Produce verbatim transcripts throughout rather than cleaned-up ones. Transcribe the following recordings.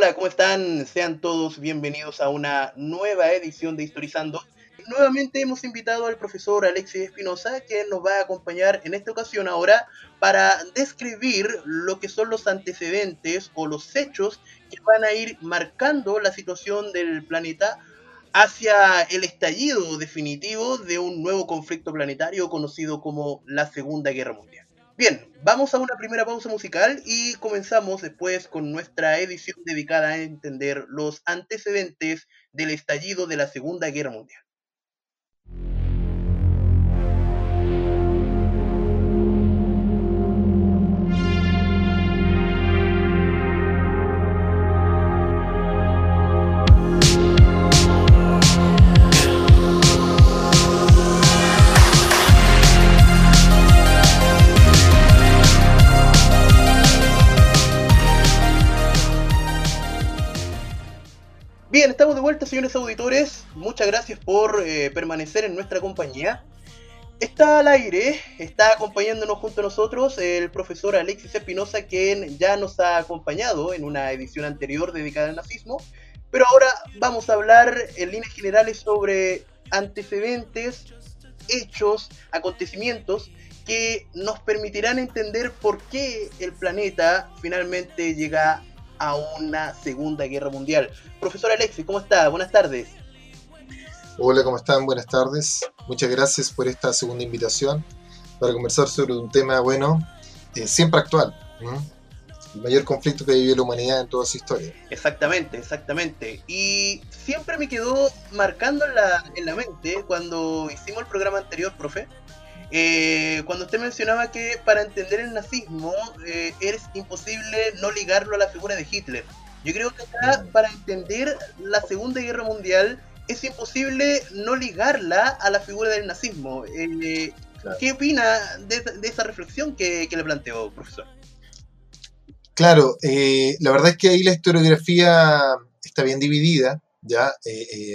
Hola, ¿cómo están? Sean todos bienvenidos a una nueva edición de Historizando. Nuevamente hemos invitado al profesor Alexis Espinosa, quien nos va a acompañar en esta ocasión ahora para describir lo que son los antecedentes o los hechos que van a ir marcando la situación del planeta hacia el estallido definitivo de un nuevo conflicto planetario conocido como la Segunda Guerra Mundial. Bien, vamos a una primera pausa musical y comenzamos después con nuestra edición dedicada a entender los antecedentes del estallido de la Segunda Guerra Mundial. Bien, estamos de vuelta, señores auditores. Muchas gracias por eh, permanecer en nuestra compañía. Está al aire, está acompañándonos junto a nosotros el profesor Alexis Espinosa, quien ya nos ha acompañado en una edición anterior dedicada al nazismo. Pero ahora vamos a hablar en líneas generales sobre antecedentes, hechos, acontecimientos que nos permitirán entender por qué el planeta finalmente llega a una Segunda Guerra Mundial. Profesor Alexis, ¿cómo está? Buenas tardes. Hola, ¿cómo están? Buenas tardes. Muchas gracias por esta segunda invitación para conversar sobre un tema, bueno, eh, siempre actual. ¿no? El mayor conflicto que vivió la humanidad en toda su historia. Exactamente, exactamente. Y siempre me quedó marcando en la, en la mente cuando hicimos el programa anterior, profe, Eh, cuando usted mencionaba que para entender el nazismo eh, es imposible no ligarlo a la figura de Hitler. Yo creo que acá, para entender la Segunda Guerra Mundial, es imposible no ligarla a la figura del nazismo. Eh, claro. ¿Qué opina de, de esa reflexión que, que le planteó, profesor? Claro, eh, la verdad es que ahí la historiografía está bien dividida, ¿ya? Eh, eh,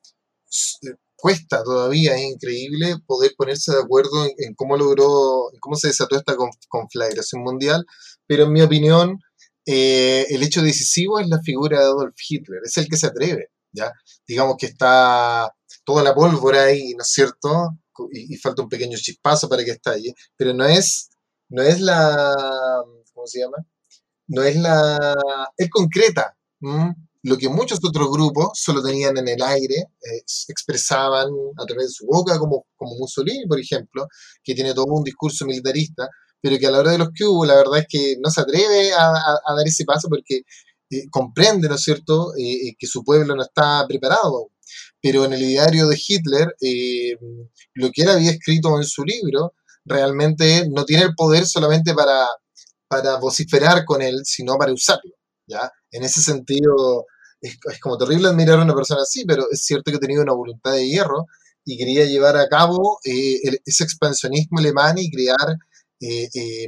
cuesta todavía, es increíble poder ponerse de acuerdo en, en cómo logró, en cómo se desató esta conflagración mundial, pero en mi opinión, eh, el hecho decisivo es la figura de Adolf Hitler, es el que se atreve, ¿ya? Digamos que está toda la pólvora ahí, ¿no es cierto? Y, y falta un pequeño chispazo para que estalle, pero no es, no es la, ¿cómo se llama? No es la, es concreta, ¿m? Lo que muchos otros grupos solo tenían en el aire, eh, expresaban a través de su boca, como, como Mussolini, por ejemplo, que tiene todo un discurso militarista, pero que a la hora de los que hubo, la verdad es que no se atreve a, a, a dar ese paso porque eh, comprende, ¿no es cierto?, eh, que su pueblo no está preparado. Pero en el ideario de Hitler, eh, lo que él había escrito en su libro, realmente no tiene el poder solamente para, para vociferar con él, sino para usarlo. ¿Ya? En ese sentido, es, es como terrible admirar a una persona así, pero es cierto que tenía una voluntad de hierro y quería llevar a cabo eh, el, ese expansionismo alemán y crear eh, eh,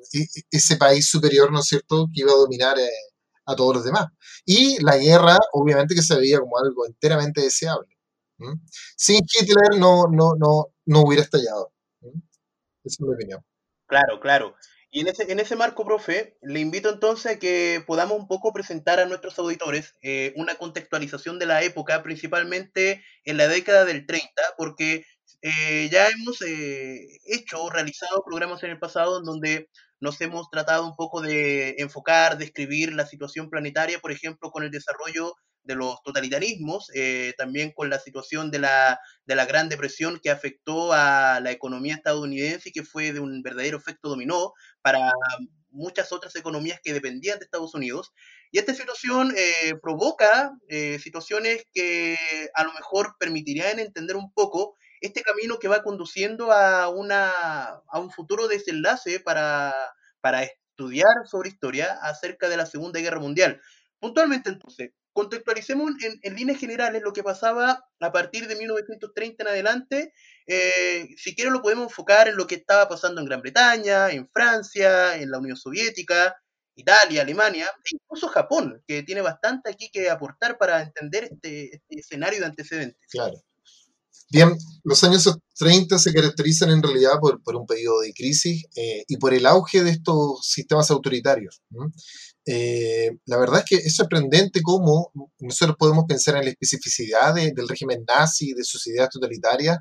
ese país superior, ¿no es cierto?, que iba a dominar eh, a todos los demás. Y la guerra, obviamente, que se veía como algo enteramente deseable. ¿Mm? Sin Hitler no, no, no, no hubiera estallado. ¿Mm? Esa es mi opinión. Claro, claro. Y en ese, en ese marco, profe, le invito entonces a que podamos un poco presentar a nuestros auditores eh, una contextualización de la época, principalmente en la década del treinta, porque eh, ya hemos eh, hecho o realizado programas en el pasado en donde nos hemos tratado un poco de enfocar, describir la situación planetaria, por ejemplo, con el desarrollo de los totalitarismos, eh, también con la situación de la, de la Gran Depresión que afectó a la economía estadounidense y que fue de un verdadero efecto dominó para muchas otras economías que dependían de Estados Unidos. Y esta situación eh, provoca eh, situaciones que a lo mejor permitirían entender un poco este camino que va conduciendo a, una, a un futuro desenlace para, para estudiar sobre historia acerca de la Segunda Guerra Mundial. Puntualmente, entonces, contextualicemos en, en líneas generales lo que pasaba a partir de mil novecientos treinta en adelante. Eh, si quieren lo podemos enfocar en lo que estaba pasando en Gran Bretaña, en Francia, en la Unión Soviética, Italia, Alemania, e incluso Japón, que tiene bastante aquí que aportar para entender este, este escenario de antecedentes. Claro. Bien, los años treinta se caracterizan en realidad por, por un periodo de crisis eh, y por el auge de estos sistemas autoritarios. ¿no? Eh, la verdad es que es sorprendente cómo nosotros podemos pensar en la especificidad de- del régimen nazi, de sus ideas totalitarias,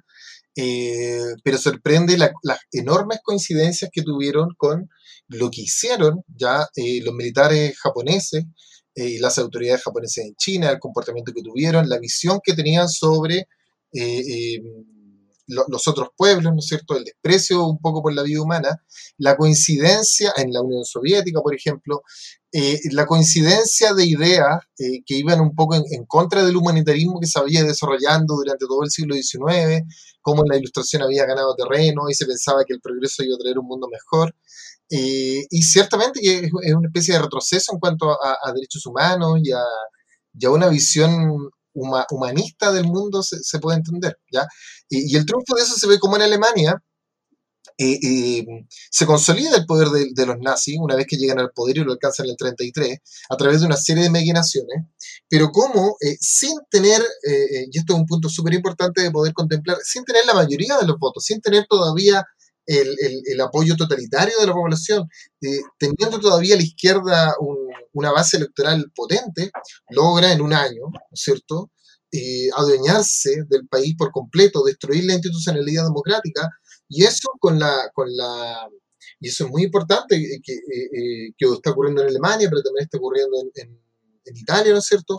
eh, pero sorprende la- las enormes coincidencias que tuvieron con lo que hicieron ya eh, los militares japoneses eh, y las autoridades japonesas en China, el comportamiento que tuvieron, la visión que tenían sobre eh, eh, lo- los otros pueblos, ¿no es cierto?, el desprecio un poco por la vida humana, la coincidencia en la Unión Soviética, por ejemplo, eh, la coincidencia de ideas eh, que iban un poco en, en contra del humanitarismo que se había desarrollando durante todo el siglo diecinueve, cómo la ilustración había ganado terreno y se pensaba que el progreso iba a traer un mundo mejor. Eh, y ciertamente que es, es una especie de retroceso en cuanto a, a derechos humanos y a, y a una visión huma- humanista del mundo se, se puede entender, ¿ya? Y, y el triunfo de eso se ve como en Alemania, eh, eh, se consolida el poder de, de, los nazis una vez que llegan al poder y lo alcanzan en el treinta y tres a través de una serie de maquinaciones, pero como eh, sin tener, eh, y esto es un punto súper importante de poder contemplar, sin tener la mayoría de los votos, sin tener todavía el, el, el apoyo totalitario de la población, eh, teniendo todavía a la izquierda un, una base electoral potente, logra en un año, ¿no es cierto?, eh, adueñarse del país por completo, destruir la institucionalidad democrática, y eso con la, con la y eso es muy importante que, eh, eh, que está ocurriendo en Alemania, pero también está ocurriendo en, en, en Italia, ¿no es cierto?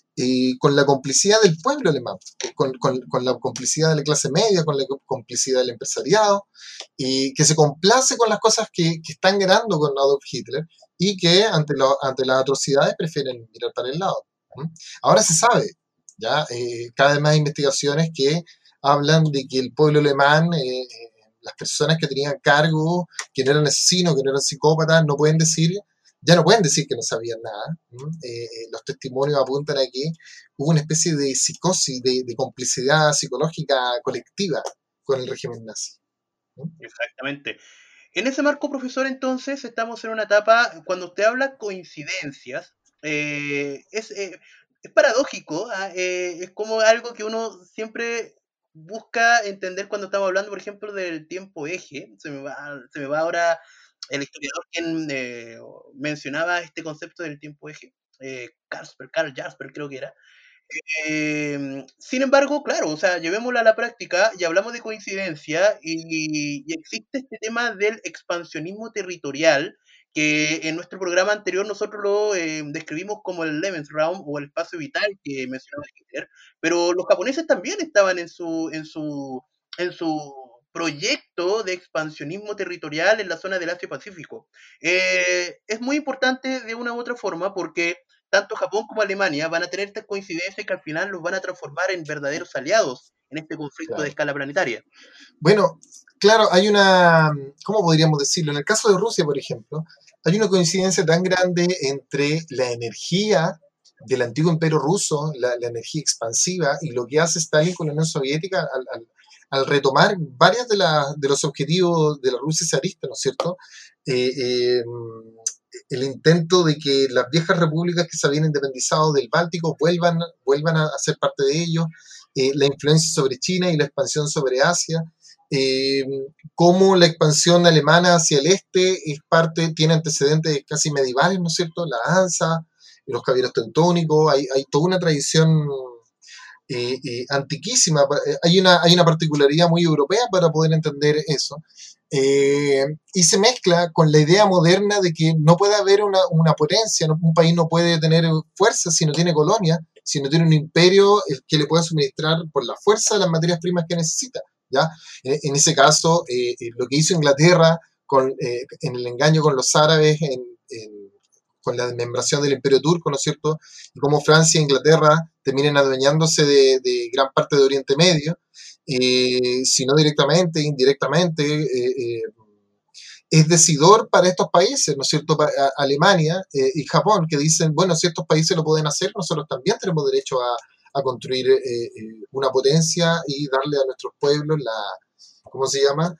Y con la complicidad del pueblo alemán, con, con, con, la complicidad de la clase media, con la complicidad del empresariado, y que se complace con las cosas que, que están ganando con Adolf Hitler y que ante, lo, ante las atrocidades prefieren mirar para el lado. ¿Mm? Ahora se sabe, ya eh, cada vez más investigaciones que hablan de que el pueblo alemán, eh, las personas que tenían cargo, que no eran asesinos, que no eran psicópatas, no pueden decir, ya no pueden decir que no sabían nada. Eh, los testimonios apuntan a que hubo una especie de psicosis, de, de complicidad psicológica colectiva con el régimen nazi. ¿No? Exactamente. En ese marco, profesor, entonces, estamos en una etapa, cuando usted habla coincidencias, eh, es, eh, es paradójico, ¿ah? Eh, es como algo que uno siempre busca entender cuando estamos hablando, por ejemplo, del tiempo eje. Se me va, se me va ahora el historiador quien eh, mencionaba este concepto del tiempo eje, eh, Kasper, Karl Jasper creo que era. Em, sin embargo, claro, o sea, llevémoslo a la práctica y hablamos de coincidencia y, y existe este tema del expansionismo territorial que en nuestro programa anterior nosotros lo eh, describimos como el Lebensraum o el espacio vital que mencionaba Hitler, pero los japoneses también estaban en su, en su, en su proyecto de expansionismo territorial en la zona del Asia-Pacífico. Eh, es muy importante de una u otra forma porque tanto Japón como Alemania van a tener estas coincidencias que al final los van a transformar en verdaderos aliados en este conflicto de Claro. escala planetaria. Bueno, claro, hay una, ¿cómo podríamos decirlo? En el caso de Rusia, por ejemplo, hay una coincidencia tan grande entre la energía del antiguo imperio ruso, la, la energía expansiva, y lo que hace Stalin con la Unión Soviética al, al, al retomar varios de, la, de los objetivos de la Rusia zarista, ¿no es cierto? Eh, eh, el intento de que las viejas repúblicas que se habían independizado del Báltico vuelvan, vuelvan a, a ser parte de ellos, eh, la influencia sobre China y la expansión sobre Asia, eh, cómo la expansión alemana hacia el este es parte, tiene antecedentes casi medievales, ¿no es cierto? La Hansa, los caballeros teutónicos, hay, hay toda una tradición eh, eh, antiquísima, hay una, hay una particularidad muy europea para poder entender eso. Eh, y se mezcla con la idea moderna de que no puede haber una, una potencia, ¿no? Un país no puede tener fuerza si no tiene colonia, si no tiene un imperio que le pueda suministrar por la fuerza de las materias primas que necesita. ¿Ya? En, en ese caso, eh, lo que hizo Inglaterra con, eh, en el engaño con los árabes, en, en, con la desmembración del imperio turco, ¿no es cierto? Y cómo Francia e Inglaterra terminan adueñándose de, de gran parte de Oriente Medio, eh, si no directamente, indirectamente, eh, eh, es decidor para estos países, ¿no es cierto? Para Alemania eh, y Japón, que dicen, bueno, si estos países lo pueden hacer, nosotros también tenemos derecho a, a construir eh, eh, una potencia y darle a nuestros pueblos la, ¿cómo se llama?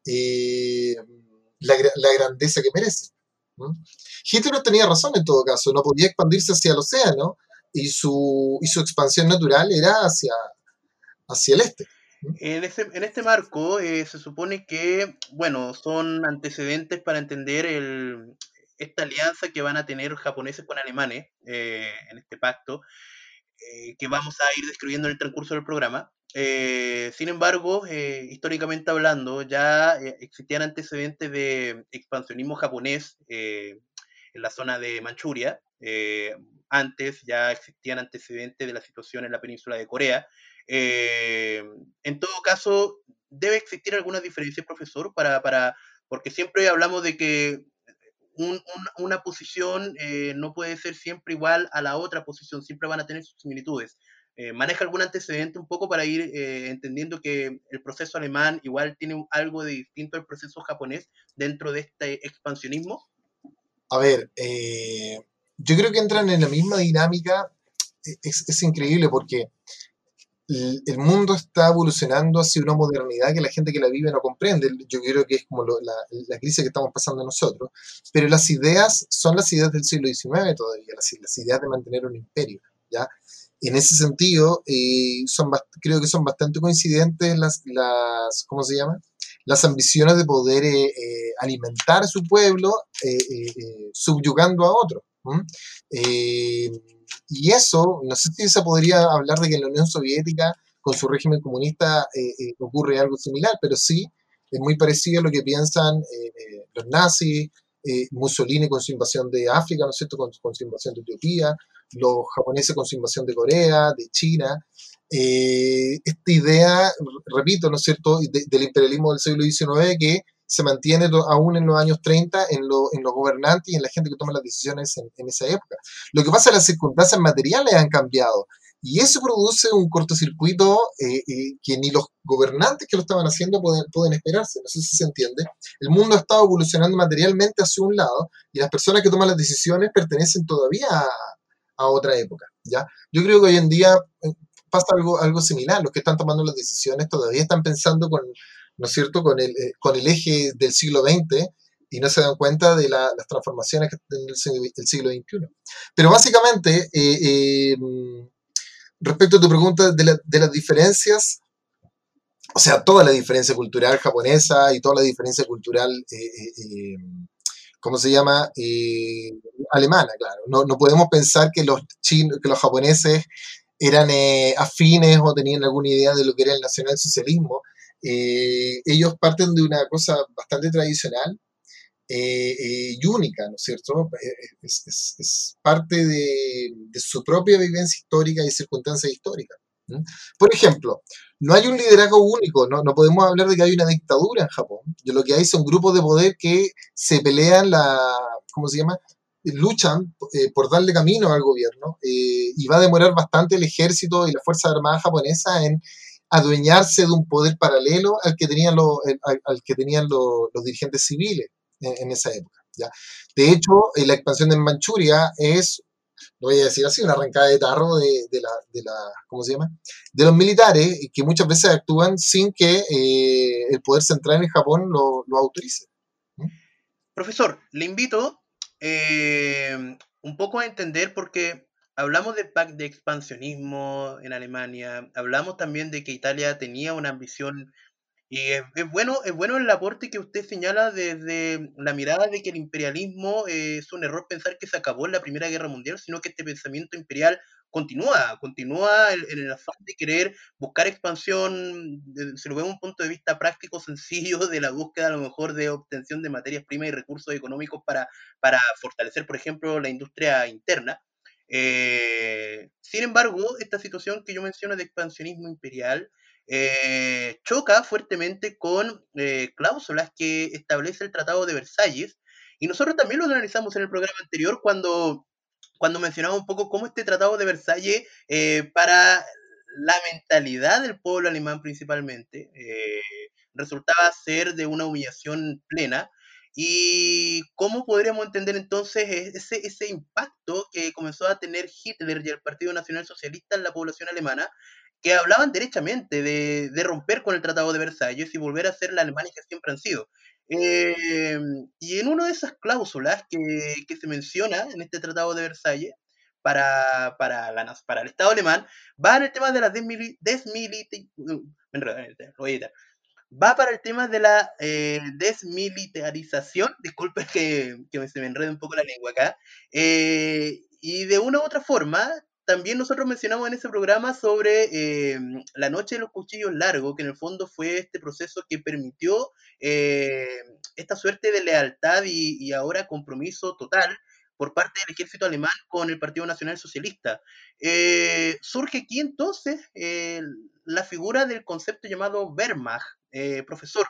Eh, la, la, grandeza que merecen. ¿No? Hitler tenía razón en todo caso, no podía expandirse hacia el océano y su, y su expansión natural era hacia, hacia el este. En, ese, en este marco eh, se supone que, bueno, son antecedentes para entender el, esta alianza que van a tener japoneses con alemanes eh, en este pacto, eh, que vamos a ir describiendo en el transcurso del programa. Eh, sin embargo, eh, históricamente hablando, ya eh, existían antecedentes de expansionismo japonés eh, en la zona de Manchuria. Eh, antes ya existían antecedentes de la situación en la península de Corea. Eh, en todo caso, debe existir alguna diferencia, profesor, para, para, porque siempre hablamos de que un, un, una posición eh, no puede ser siempre igual a la otra posición, siempre van a tener sus similitudes. Eh, ¿Maneja algún antecedente un poco para ir eh, entendiendo que el proceso alemán igual tiene algo de distinto al proceso japonés dentro de este expansionismo? A ver, eh, yo creo que entran en la misma dinámica. Es, es increíble porque el, el mundo está evolucionando hacia una modernidad que la gente que la vive no comprende. Yo creo que es como lo, la, la, crisis que estamos pasando nosotros. Pero las ideas son las ideas del siglo diecinueve todavía, las, las ideas de mantener un imperio. ¿Ya? En ese sentido, eh, son, creo que son bastante coincidentes las, las ¿cómo se llama? Las ambiciones de poder eh, eh, alimentar a su pueblo eh, eh, subyugando a otro. Eh, y eso, no sé si se podría hablar de que en la Unión Soviética, con su régimen comunista, eh, eh, ocurre algo similar, pero sí, es muy parecido a lo que piensan eh, los nazis, eh, Mussolini con su invasión de África, ¿no es cierto?, con, con su invasión de Etiopía, los japoneses con su invasión de Corea, de China. Eh, esta idea, repito, ¿no es cierto?, de, del imperialismo del siglo diecinueve que se mantiene aún en los años treinta en, lo, en los gobernantes y en la gente que toma las decisiones en, en esa época. Lo que pasa es que las circunstancias materiales han cambiado y eso produce un cortocircuito eh, eh, que ni los gobernantes que lo estaban haciendo pueden, pueden esperarse. No sé si se entiende. El mundo ha estado evolucionando materialmente hacia un lado y las personas que toman las decisiones pertenecen todavía a, a otra época. ¿Ya? Yo creo que hoy en día pasa algo, algo similar. Los que están tomando las decisiones todavía están pensando con, ¿no es cierto?, con el, eh, con el eje del siglo veinte y no se dan cuenta de la, las transformaciones que tiene el, el siglo veintiuno. Pero básicamente, eh, eh, respecto a tu pregunta de, la, de las diferencias, o sea, toda la diferencia cultural japonesa y toda la diferencia cultural, eh, eh, ¿cómo se llama? Eh, alemana, claro. No, no podemos pensar que los, chinos, que los japoneses eran eh, afines o tenían alguna idea de lo que era el nacionalsocialismo. Eh, ellos parten de una cosa bastante tradicional eh, eh, y única, ¿no es cierto? Es, es, es parte de, de, su propia vivencia histórica y circunstancias históricas. ¿Mm? Por ejemplo, no hay un liderazgo único, ¿no? No podemos hablar de que hay una dictadura en Japón. De lo que hay son grupos de poder que se pelean la, ¿cómo se llama? Luchan eh, por darle camino al gobierno eh, y va a demorar bastante el ejército y las Fuerzas Armadas japonesas en adueñarse de un poder paralelo al que tenían, lo, al, al que tenían lo, los dirigentes civiles en, en esa época. ¿ya? De hecho, eh, la expansión de Manchuria es, lo voy a decir así, una arrancada de tarro de, de, la, de la, ¿cómo se llama? De los militares que muchas veces actúan sin que eh, el poder central en Japón lo, lo autorice. ¿Mm? Profesor, le invito eh, un poco a entender porque hablamos de, de expansionismo en Alemania, hablamos también de que Italia tenía una ambición y es, es bueno, es bueno el aporte que usted señala desde la mirada de que el imperialismo eh, es un error pensar que se acabó en la Primera Guerra Mundial, sino que este pensamiento imperial continúa, continúa en, en el afán de querer buscar expansión, de, se lo ve desde un punto de vista práctico, sencillo, de la búsqueda a lo mejor de obtención de materias primas y recursos económicos para, para fortalecer, por ejemplo, la industria interna. Eh, sin embargo, esta situación que yo menciono de expansionismo imperial eh, choca fuertemente con eh, cláusulas que establece el Tratado de Versalles. Y nosotros también lo analizamos en el programa anterior cuando, cuando mencionamos un poco cómo este Tratado de Versalles, eh, para la mentalidad del pueblo alemán principalmente, eh, resultaba ser de una humillación plena. ¿Y cómo podríamos entender entonces ese, ese impacto que comenzó a tener Hitler y el Partido Nacional Socialista en la población alemana, que hablaban derechamente de, de romper con el Tratado de Versalles y volver a ser la Alemania que siempre han sido? Eh, y en una de esas cláusulas que, que, se menciona en este Tratado de Versalles para, para, la, para el Estado alemán, va en el tema de la desmilitarización, va para el tema de la eh, desmilitarización, disculpe que, que se me enrede un poco la lengua acá, eh, y de una u otra forma, también nosotros mencionamos en ese programa sobre eh, la noche de los cuchillos largos, que en el fondo fue este proceso que permitió eh, esta suerte de lealtad y, y ahora compromiso total por parte del ejército alemán con el Partido Nacional Socialista. Eh, surge aquí entonces eh, la figura del concepto llamado Wehrmacht, eh, profesor.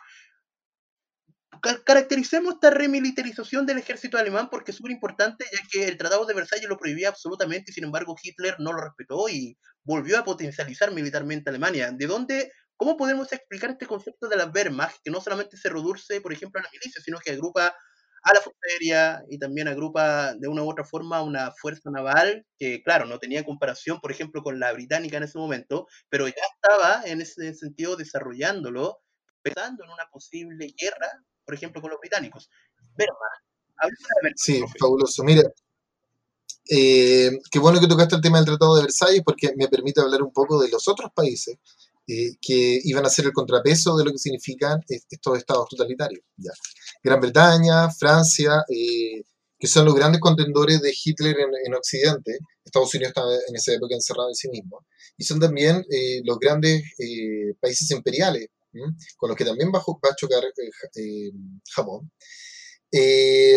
Ca- Caractericemos esta remilitarización del ejército alemán porque es súper importante, ya que el Tratado de Versalles lo prohibía absolutamente y sin embargo Hitler no lo respetó y volvió a potencializar militarmente a Alemania. ¿De dónde, cómo podemos explicar este concepto de la Wehrmacht, que no solamente se reduce, por ejemplo, a la milicia, sino que agrupa a la fuerza aérea y también agrupa de una u otra forma una fuerza naval que, claro, no tenía comparación, por ejemplo, con la británica en ese momento, pero ya estaba en ese sentido desarrollándolo, pensando en una posible guerra, por ejemplo, con los británicos. Wehrmacht, hablemos de la Wehrmacht, Sí, profe. fabuloso. Mira, eh, qué bueno que tocaste el tema del Tratado de Versalles porque me permite hablar un poco de los otros países eh, que iban a ser el contrapeso de lo que significan estos estados totalitarios. Ya. Gran Bretaña, Francia, eh, que son los grandes contendores de Hitler en, en Occidente. Estados Unidos estaba en esa época encerrado en sí mismo. Y son también eh, los grandes eh, países imperiales, ¿m? Con los que también va, va a chocar eh, eh, Japón. Eh,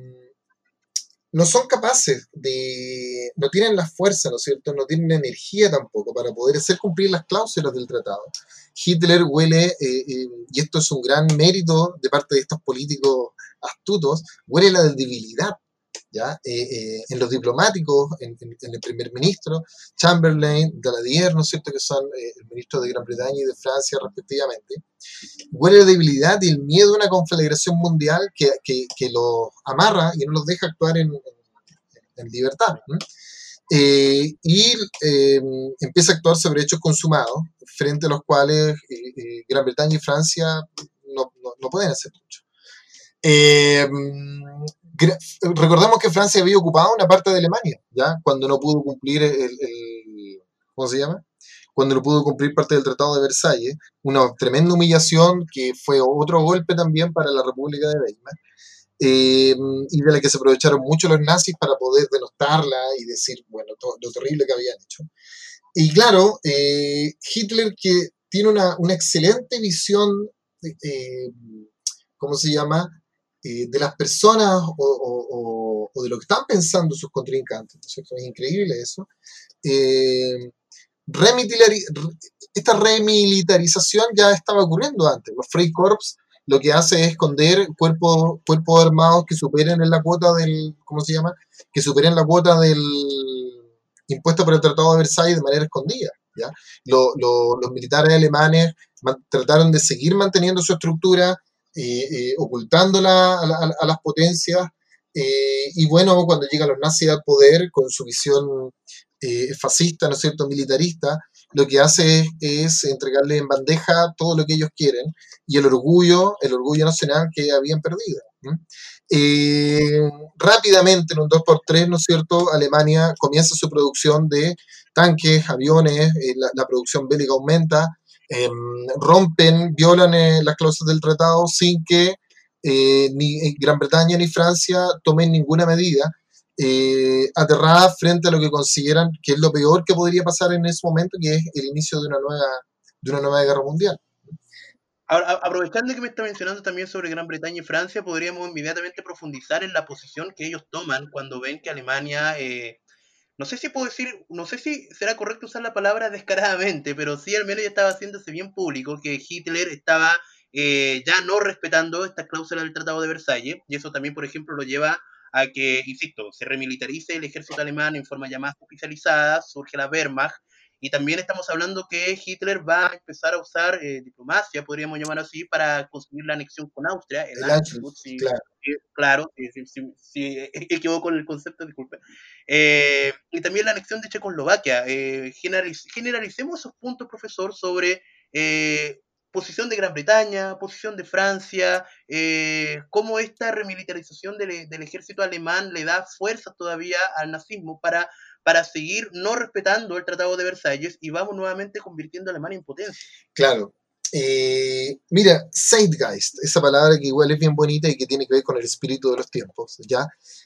no son capaces de, no tienen la fuerza, ¿no es cierto? No tienen la energía tampoco para poder hacer cumplir las cláusulas del tratado. Hitler huele, eh, eh, y esto es un gran mérito de parte de estos políticos astutos, huele la debilidad, ¿ya? Eh, eh, en los diplomáticos, en, en, en, el primer ministro, Chamberlain, Daladier, ¿no es cierto?, que son eh, el ministro de Gran Bretaña y de Francia respectivamente, huele la debilidad y el miedo a una conflagración mundial que, que, que los amarra y no los deja actuar en, en, en libertad. ¿Mm? Eh, y eh, empieza a actuar sobre hechos consumados, frente a los cuales eh, eh, Gran Bretaña y Francia no, no, no pueden hacer mucho. Eh, recordemos que Francia había ocupado una parte de Alemania, ¿ya? Cuando no pudo cumplir el, el ¿cómo se llama? Cuando no pudo cumplir parte del Tratado de Versalles, una tremenda humillación que fue otro golpe también para la República de Weimar, eh, y de la que se aprovecharon mucho los nazis para poder denostarla y decir, bueno, todo, lo terrible que habían hecho. Y claro, eh, Hitler, que tiene una, una excelente visión, eh, ¿cómo se llama?, eh, de las personas o, o, o, de lo que están pensando sus contrincantes, ¿no es cierto? Es increíble eso. Eh, esta remilitarización ya estaba ocurriendo antes. Los Freikorps lo que hace es esconder cuerpos, cuerpos armados que superen en la cuota del, ¿cómo se llama? Que superen la cuota del impuesto por el Tratado de Versalles de manera escondida. ¿Ya? Lo, lo, los militares alemanes man, trataron de seguir manteniendo su estructura, eh, eh, ocultándola a, la, a, las potencias, eh, y bueno, cuando llegan los nazis al poder con su visión eh, fascista, ¿no es cierto?, militarista, lo que hace es, es entregarle en bandeja todo lo que ellos quieren y el orgullo, el orgullo nacional que habían perdido. Eh, rápidamente, en un dos por tres, ¿no es cierto?, Alemania comienza su producción de tanques, aviones, eh, la, la, producción bélica aumenta, eh, rompen, violan eh, las cláusulas del tratado sin que eh, ni Gran Bretaña ni Francia tomen ninguna medida, eh, aterradas frente a lo que consideran que es lo peor que podría pasar en ese momento, que es el inicio de una nueva, de una nueva guerra mundial. Ahora, aprovechando que me está mencionando también sobre Gran Bretaña y Francia, podríamos inmediatamente profundizar en la posición que ellos toman cuando ven que Alemania, eh, no sé si puedo decir, no sé si será correcto usar la palabra descaradamente, pero sí al menos ya estaba haciéndose bien público que Hitler estaba eh, ya no respetando estas cláusulas del Tratado de Versalles, y eso también, por ejemplo, lo lleva a que, insisto, se remilitarice el ejército alemán en forma ya más oficializada, surge la Wehrmacht, y también estamos hablando que Hitler va a empezar a usar eh, diplomacia, podríamos llamar así, para conseguir la anexión con Austria, el El Anschluss, Anschluss, si, claro. si, claro, si, si, si, si equivoco con el concepto, disculpe. Eh, y también la anexión de Checoslovaquia. Eh, generaliz generalicemos esos puntos, profesor, sobre eh, posición de Gran Bretaña, posición de Francia, eh, cómo esta remilitarización del, del ejército alemán le da fuerza todavía al nazismo para para seguir no respetando el Tratado de Versalles y vamos nuevamente convirtiendo a Alemania en potencia. Claro. Eh, mira, Zeitgeist, esa palabra que igual es bien bonita y que tiene que ver con el espíritu de los tiempos, ¿ya?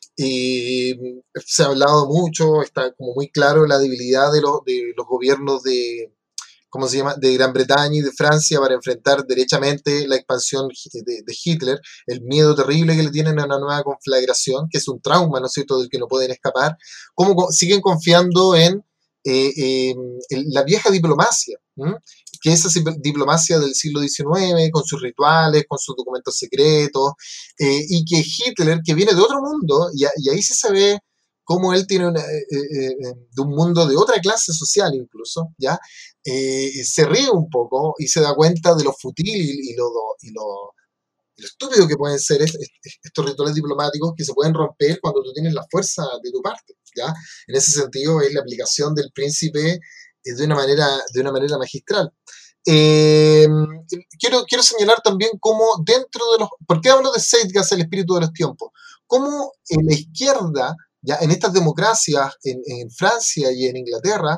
Eh, Se ha hablado mucho, está como muy claro la debilidad de, los de los gobiernos de, ¿cómo se llama?, de Gran Bretaña y de Francia para enfrentar derechamente la expansión de, de Hitler, el miedo terrible que le tienen a una nueva conflagración, que es un trauma, ¿no es cierto?, del que no pueden escapar, cómo siguen confiando en, eh, eh, en la vieja diplomacia, ¿m? Que esa diplomacia del siglo diecinueve, con sus rituales, con sus documentos secretos, eh, y que Hitler, que viene de otro mundo, y, y ahí sí se ve cómo él tiene una, eh, eh, de un mundo de otra clase social incluso, ¿ya? Eh, se ríe un poco y se da cuenta de lo futil y, y, lo, y, lo, y lo estúpido que pueden ser es, es, estos rituales diplomáticos que se pueden romper cuando tú tienes la fuerza de tu parte, ¿ya? En ese sentido es la aplicación del príncipe de una manera, de una manera magistral. Eh, quiero, quiero señalar también cómo dentro de los... ¿Por qué hablo de Zeitgeist, el espíritu de los tiempos? Cómo en la izquierda, ya en estas democracias, en, en Francia y en Inglaterra,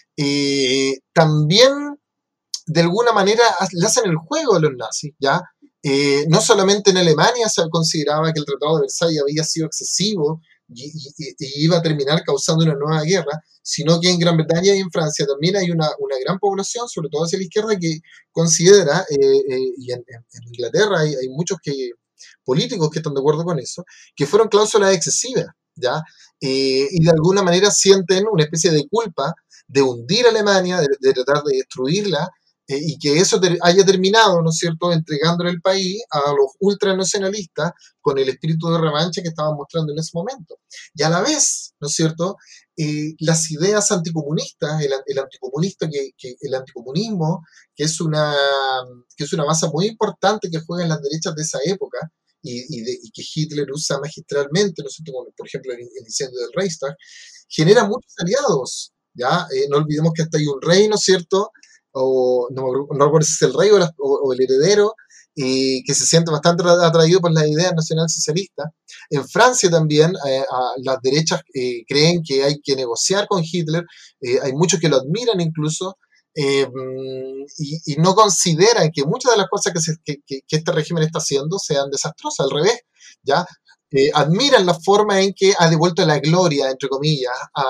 eh, también de alguna manera le hacen el juego a los nazis, ¿ya? Eh, no solamente en Alemania se consideraba que el Tratado de Versalles había sido excesivo y, y, y iba a terminar causando una nueva guerra, sino que en Gran Bretaña y en Francia también hay una, una gran población, sobre todo hacia la izquierda, que considera, eh, eh, y en, en, Inglaterra hay, hay muchos que, políticos que están de acuerdo con eso, que fueron cláusulas excesivas, ¿ya? Eh, y de alguna manera sienten una especie de culpa de hundir a Alemania, de, de tratar de destruirla, eh, y que eso ter haya terminado, ¿no es cierto?, entregándole el país a los ultranacionalistas con el espíritu de revancha que estaban mostrando en ese momento. Y a la vez, ¿no es cierto?, eh, las ideas anticomunistas, el, el anticomunista que, que, el anticomunismo, que es, una, que es una masa muy importante que juega en las derechas de esa época, y, y, de, y que Hitler usa magistralmente, ¿no es cierto?, como por ejemplo el, el incendio del Reichstag, genera muchos aliados, ¿ya? Eh, no olvidemos que hasta hay un rey, ¿no es cierto?, o no, no recuerdo si es el rey o, la, o, o el heredero, eh, que se siente bastante atraído por las ideas nacionalsocialistas. En Francia también eh, a las derechas eh, creen que hay que negociar con Hitler, eh, hay muchos que lo admiran incluso, eh, y, y, no consideran que muchas de las cosas que, se, que, que, que este régimen está haciendo sean desastrosas, al revés, ¿ya? Eh, admiran la forma en que ha devuelto la gloria, entre comillas, a,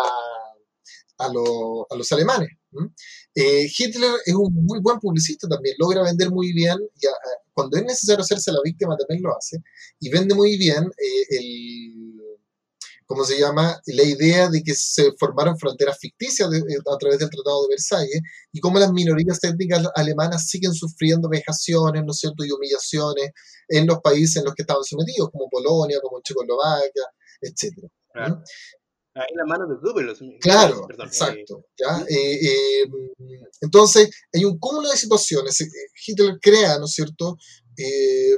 a, lo, a los alemanes. Eh, Hitler es un muy buen publicista también, logra vender muy bien, y a, a, cuando es necesario hacerse la víctima también lo hace, y vende muy bien eh, el, ¿cómo se llama?, la idea de que se formaron fronteras ficticias de, de, a través del Tratado de Versalles, y cómo las minorías étnicas alemanas siguen sufriendo vejaciones, ¿no es cierto?, y humillaciones en los países en los que estaban sometidos, como Polonia, como Checoslovaquia, etcétera. Claro. ¿Mm? Ahí la mano de Goebbels, Claro, perdón. exacto. Eh, ¿ya? Eh, eh, entonces, hay un cúmulo de situaciones. Hitler crea, ¿no es cierto?, eh,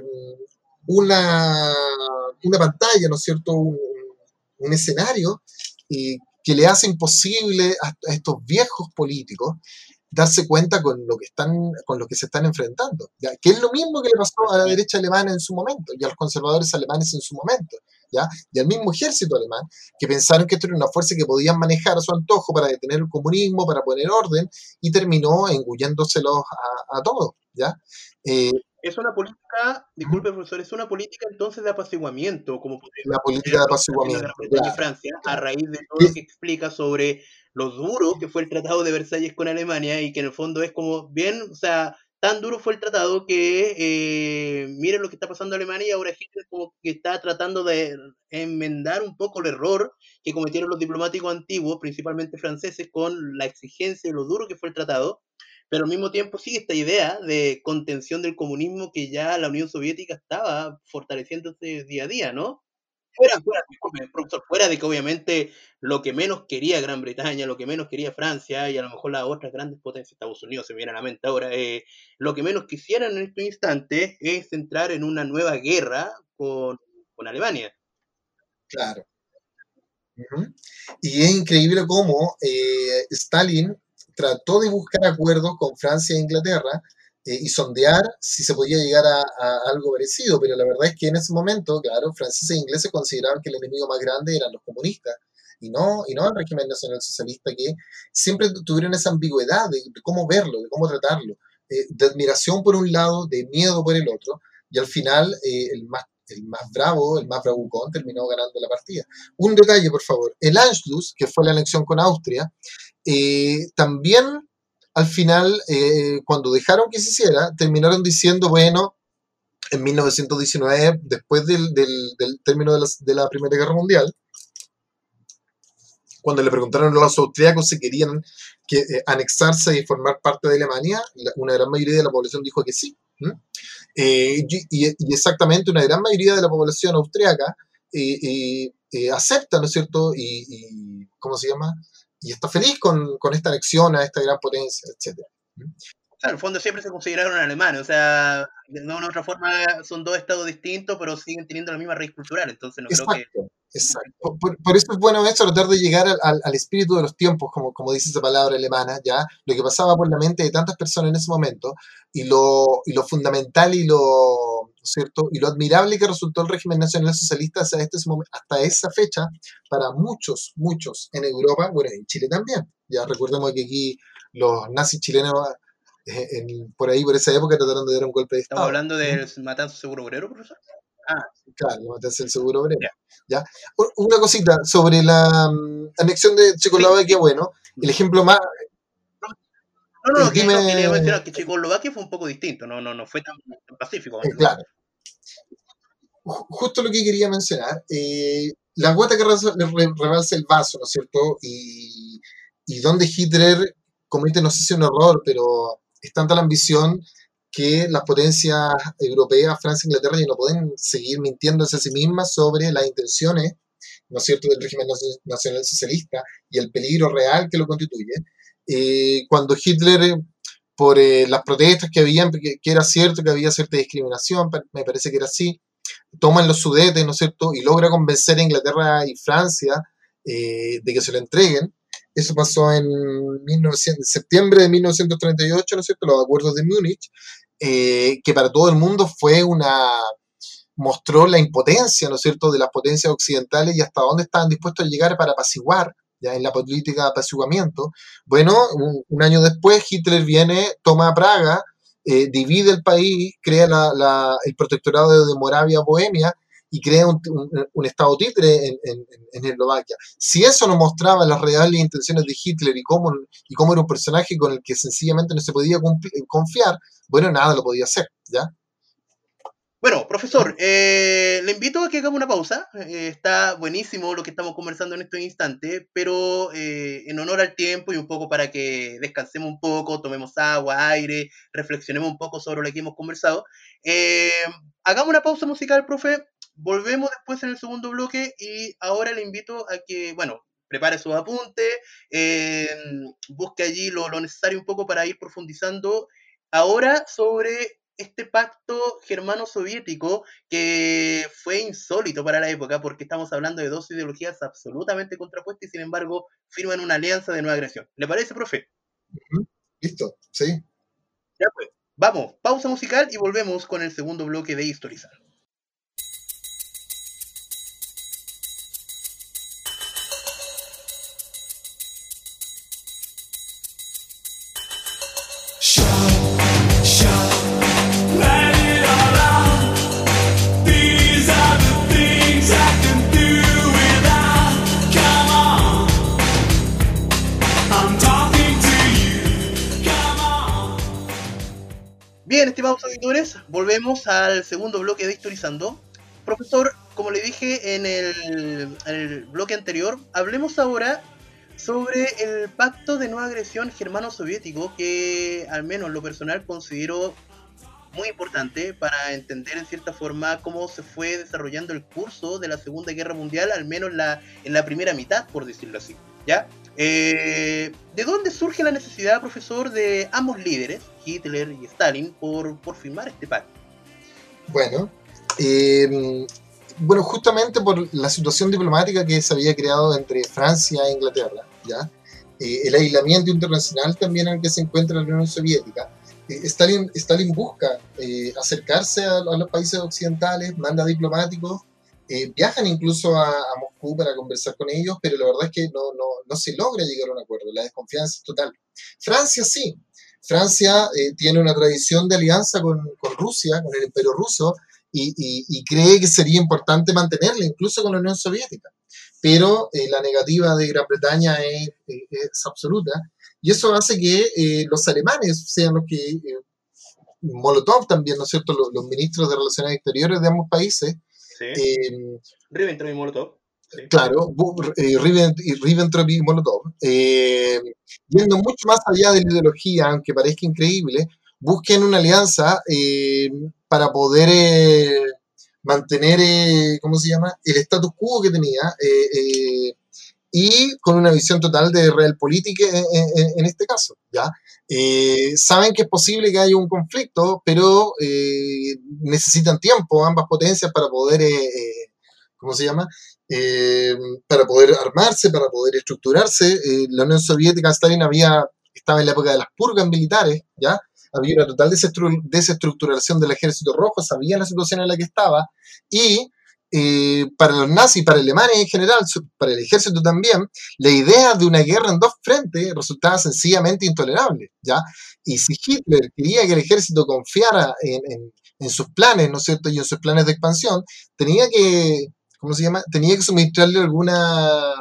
una, una pantalla, ¿no es cierto?, un, un escenario eh, que le hace imposible a, a estos viejos políticos darse cuenta con lo que están, con lo que se están enfrentando, ¿ya? Que es lo mismo que le pasó a la derecha alemana en su momento y a los conservadores alemanes en su momento, ¿ya? Y al mismo ejército alemán, que pensaron que esto era una fuerza que podían manejar a su antojo para detener el comunismo, para poner orden, y terminó engulléndoselos a, a todos, ¿ya? Eh, es una política, disculpe profesor, es una política entonces de apaciguamiento, como la política de apaciguamiento, Gran Bretaña claro, y Francia, claro. a raíz de todo lo que explica sobre lo duro que fue el Tratado de Versalles con Alemania, y que en el fondo es como, bien, o sea, tan duro fue el tratado que eh, miren lo que está pasando en Alemania, y ahora Hitler como que está tratando de enmendar un poco el error que cometieron los diplomáticos antiguos, principalmente franceses, con la exigencia y lo duro que fue el tratado, pero al mismo tiempo sigue esta idea de contención del comunismo que ya la Unión Soviética estaba fortaleciéndose día a día, ¿no? Fuera, fuera, disculpe, profesor, fuera de que obviamente lo que menos quería Gran Bretaña, lo que menos quería Francia, y a lo mejor las otras grandes potencias, Estados Unidos se me viene a la mente ahora, eh, lo que menos quisieran en estos instantes es entrar en una nueva guerra con, con Alemania. Claro. Uh-huh. Y es increíble cómo eh, Stalin trató de buscar acuerdos con Francia e Inglaterra eh, y sondear si se podía llegar a, a, algo parecido, pero la verdad es que en ese momento, claro, franceses e ingleses consideraban que el enemigo más grande eran los comunistas y no, y no el régimen nacional socialista, que siempre tuvieron esa ambigüedad de, de cómo verlo, de cómo tratarlo. eh, de admiración por un lado, de miedo por el otro, y al final eh, el, más, el más bravo, el más bravucón, terminó ganando la partida. Un detalle, por favor, el Anschluss, que fue la anexión con Austria, eh, también al final, eh, cuando dejaron que se hiciera, terminaron diciendo, bueno, en mil novecientos diecinueve, después del, del, del término de la, de la Primera Guerra Mundial, cuando le preguntaron a los austríacos si querían que, eh, anexarse y formar parte de Alemania, la, una gran mayoría de la población dijo que sí. ¿Mm? Eh, y, y, exactamente una gran mayoría de la población austríaca eh, eh, eh, acepta, ¿no es cierto? Y, y, ¿cómo se llama? Y está feliz con, con esta anexión a esta gran potencia, etcétera. ¿Mm? Claro, en el fondo siempre se consideraron alemanes, o sea, de una u otra forma son dos estados distintos, pero siguen teniendo la misma raíz cultural, entonces no creo que... Exacto, exacto. Por, por eso es bueno eso, tratar de llegar al, al, al espíritu de los tiempos, como, como dice esa palabra alemana, ya, lo que pasaba por la mente de tantas personas en ese momento, y lo, y lo fundamental y lo, ¿cierto? Y lo admirable que resultó el régimen nacional socialista hasta, este, hasta esa fecha, para muchos, muchos en Europa, bueno, en Chile también. Ya recordemos que aquí los nazis chilenos, eh, en, por ahí, por esa época, trataron de dar un golpe de ¿Estamos Estado. hablando ¿Mm? del matanza seguro obrero, profesor? Ah, claro, la matanza del seguro obrero. yeah. ¿Ya? Una cosita sobre la um, anexión de Checoslovaquia, sí. Bueno, el ejemplo más... No, no, eh, no, que, dime, no, quería mencionar que Checoslovaquia fue un poco distinto, no, no, no fue tan, tan pacífico. Eh, claro. Justo lo que quería mencionar, eh, la gota que rebalsa el vaso, ¿no es cierto? Y, y donde Hitler comete, no sé si un error, pero es tanta la ambición que las potencias europeas, Francia e Inglaterra, ya no pueden seguir mintiéndose a sí mismas sobre las intenciones, ¿no es cierto?, del régimen nacional socialista y el peligro real que lo constituye. Eh, cuando Hitler, por eh, las protestas que habían, que, que era cierto que había cierta discriminación, me parece que era así, toman los Sudetes, ¿no es cierto?, y logra convencer a Inglaterra y Francia eh, de que se lo entreguen. Eso pasó en mil novecientos, septiembre de mil novecientos treinta y ocho, ¿no es cierto?, los acuerdos de Múnich, eh, que para todo el mundo fue una... mostró la impotencia, ¿no es cierto?, de las potencias occidentales y hasta dónde estaban dispuestos a llegar para apaciguar, ya en la política de apaciguamiento. Bueno, un, un año después Hitler viene, toma Praga, eh, divide el país, crea la, la, el protectorado de Moravia-Bohemia y crea un, un, un estado títere en, en, en Eslovaquia. Si eso no mostraba las reales intenciones de Hitler y cómo, y cómo era un personaje con el que sencillamente no se podía confiar, bueno, nada lo podía hacer, ¿ya? Bueno, profesor, eh, le invito a que hagamos una pausa. Eh, está buenísimo lo que estamos conversando en este instante, pero eh, en honor al tiempo y un poco para que descansemos un poco, tomemos agua, aire, reflexionemos un poco sobre lo que hemos conversado. Eh, hagamos una pausa musical, profe. Volvemos después en el segundo bloque y ahora le invito a que, bueno, prepare sus apuntes, eh, busque allí lo, lo necesario un poco para ir profundizando ahora sobre este pacto germano-soviético que fue insólito para la época porque estamos hablando de dos ideologías absolutamente contrapuestas y sin embargo firman una alianza de no agresión. ¿Le parece, profe? Uh-huh. Listo, sí. Ya pues, vamos, pausa musical y volvemos con el segundo bloque de Historizar. Bien, estimados auditores, volvemos al segundo bloque de Historizando. Profesor, como le dije en el, en el bloque anterior, hablemos ahora sobre el pacto de no agresión germano-soviético que, al menos en lo personal, considero muy importante para entender en cierta forma cómo se fue desarrollando el curso de la Segunda Guerra Mundial, al menos en la, en la primera mitad, por decirlo así, ¿ya? Eh, ¿De dónde surge la necesidad, profesor, de ambos líderes, Hitler y Stalin, por, por firmar este pacto? Bueno, eh, bueno, justamente por la situación diplomática que se había creado entre Francia e Inglaterra, ¿ya? Eh, el aislamiento internacional también en el que se encuentra la Unión Soviética. Eh, Stalin, Stalin busca eh, acercarse a, a los países occidentales, manda diplomáticos, eh, viajan incluso a, a Moscú para conversar con ellos, pero la verdad es que no, no, no se logra llegar a un acuerdo, la desconfianza es total. Francia sí, Francia eh, tiene una tradición de alianza con, con, Rusia, con el Imperio Ruso, y, y, y, cree que sería importante mantenerla, incluso con la Unión Soviética. Pero eh, la negativa de Gran Bretaña es, es, es absoluta, y eso hace que eh, los alemanes sean los que, eh, Molotov también, ¿no es cierto?, los, los ministros de Relaciones Exteriores de ambos países, Sí. eh, Ribbentrop y Molotov. Sí. Claro, eh, Ribbentrop y Molotov, eh, yendo mucho más allá de la ideología, aunque parezca increíble, busquen una alianza eh, para poder eh, mantener, eh, ¿cómo se llama?, el status quo que tenía, eh, eh, y con una visión total de realpolitik en, en, en este caso, ¿ya? Eh, saben que es posible que haya un conflicto, pero eh, necesitan tiempo ambas potencias para poder, eh, ¿cómo se llama?, eh, para poder armarse, para poder estructurarse. Eh, la Unión Soviética, Stalin había, estaba en la época de las purgas militares, ¿ya? Había una total desestructuración del ejército rojo, sabía la situación en la que estaba, y eh, para los nazis, para alemanes en general, para el ejército también, la idea de una guerra en dos frentes resultaba sencillamente intolerable, ¿ya? Y si Hitler quería que el ejército confiara en, en, en sus planes, ¿no es cierto?, y en sus planes de expansión, tenía que, ¿cómo se llama?, tenía que suministrarle alguna,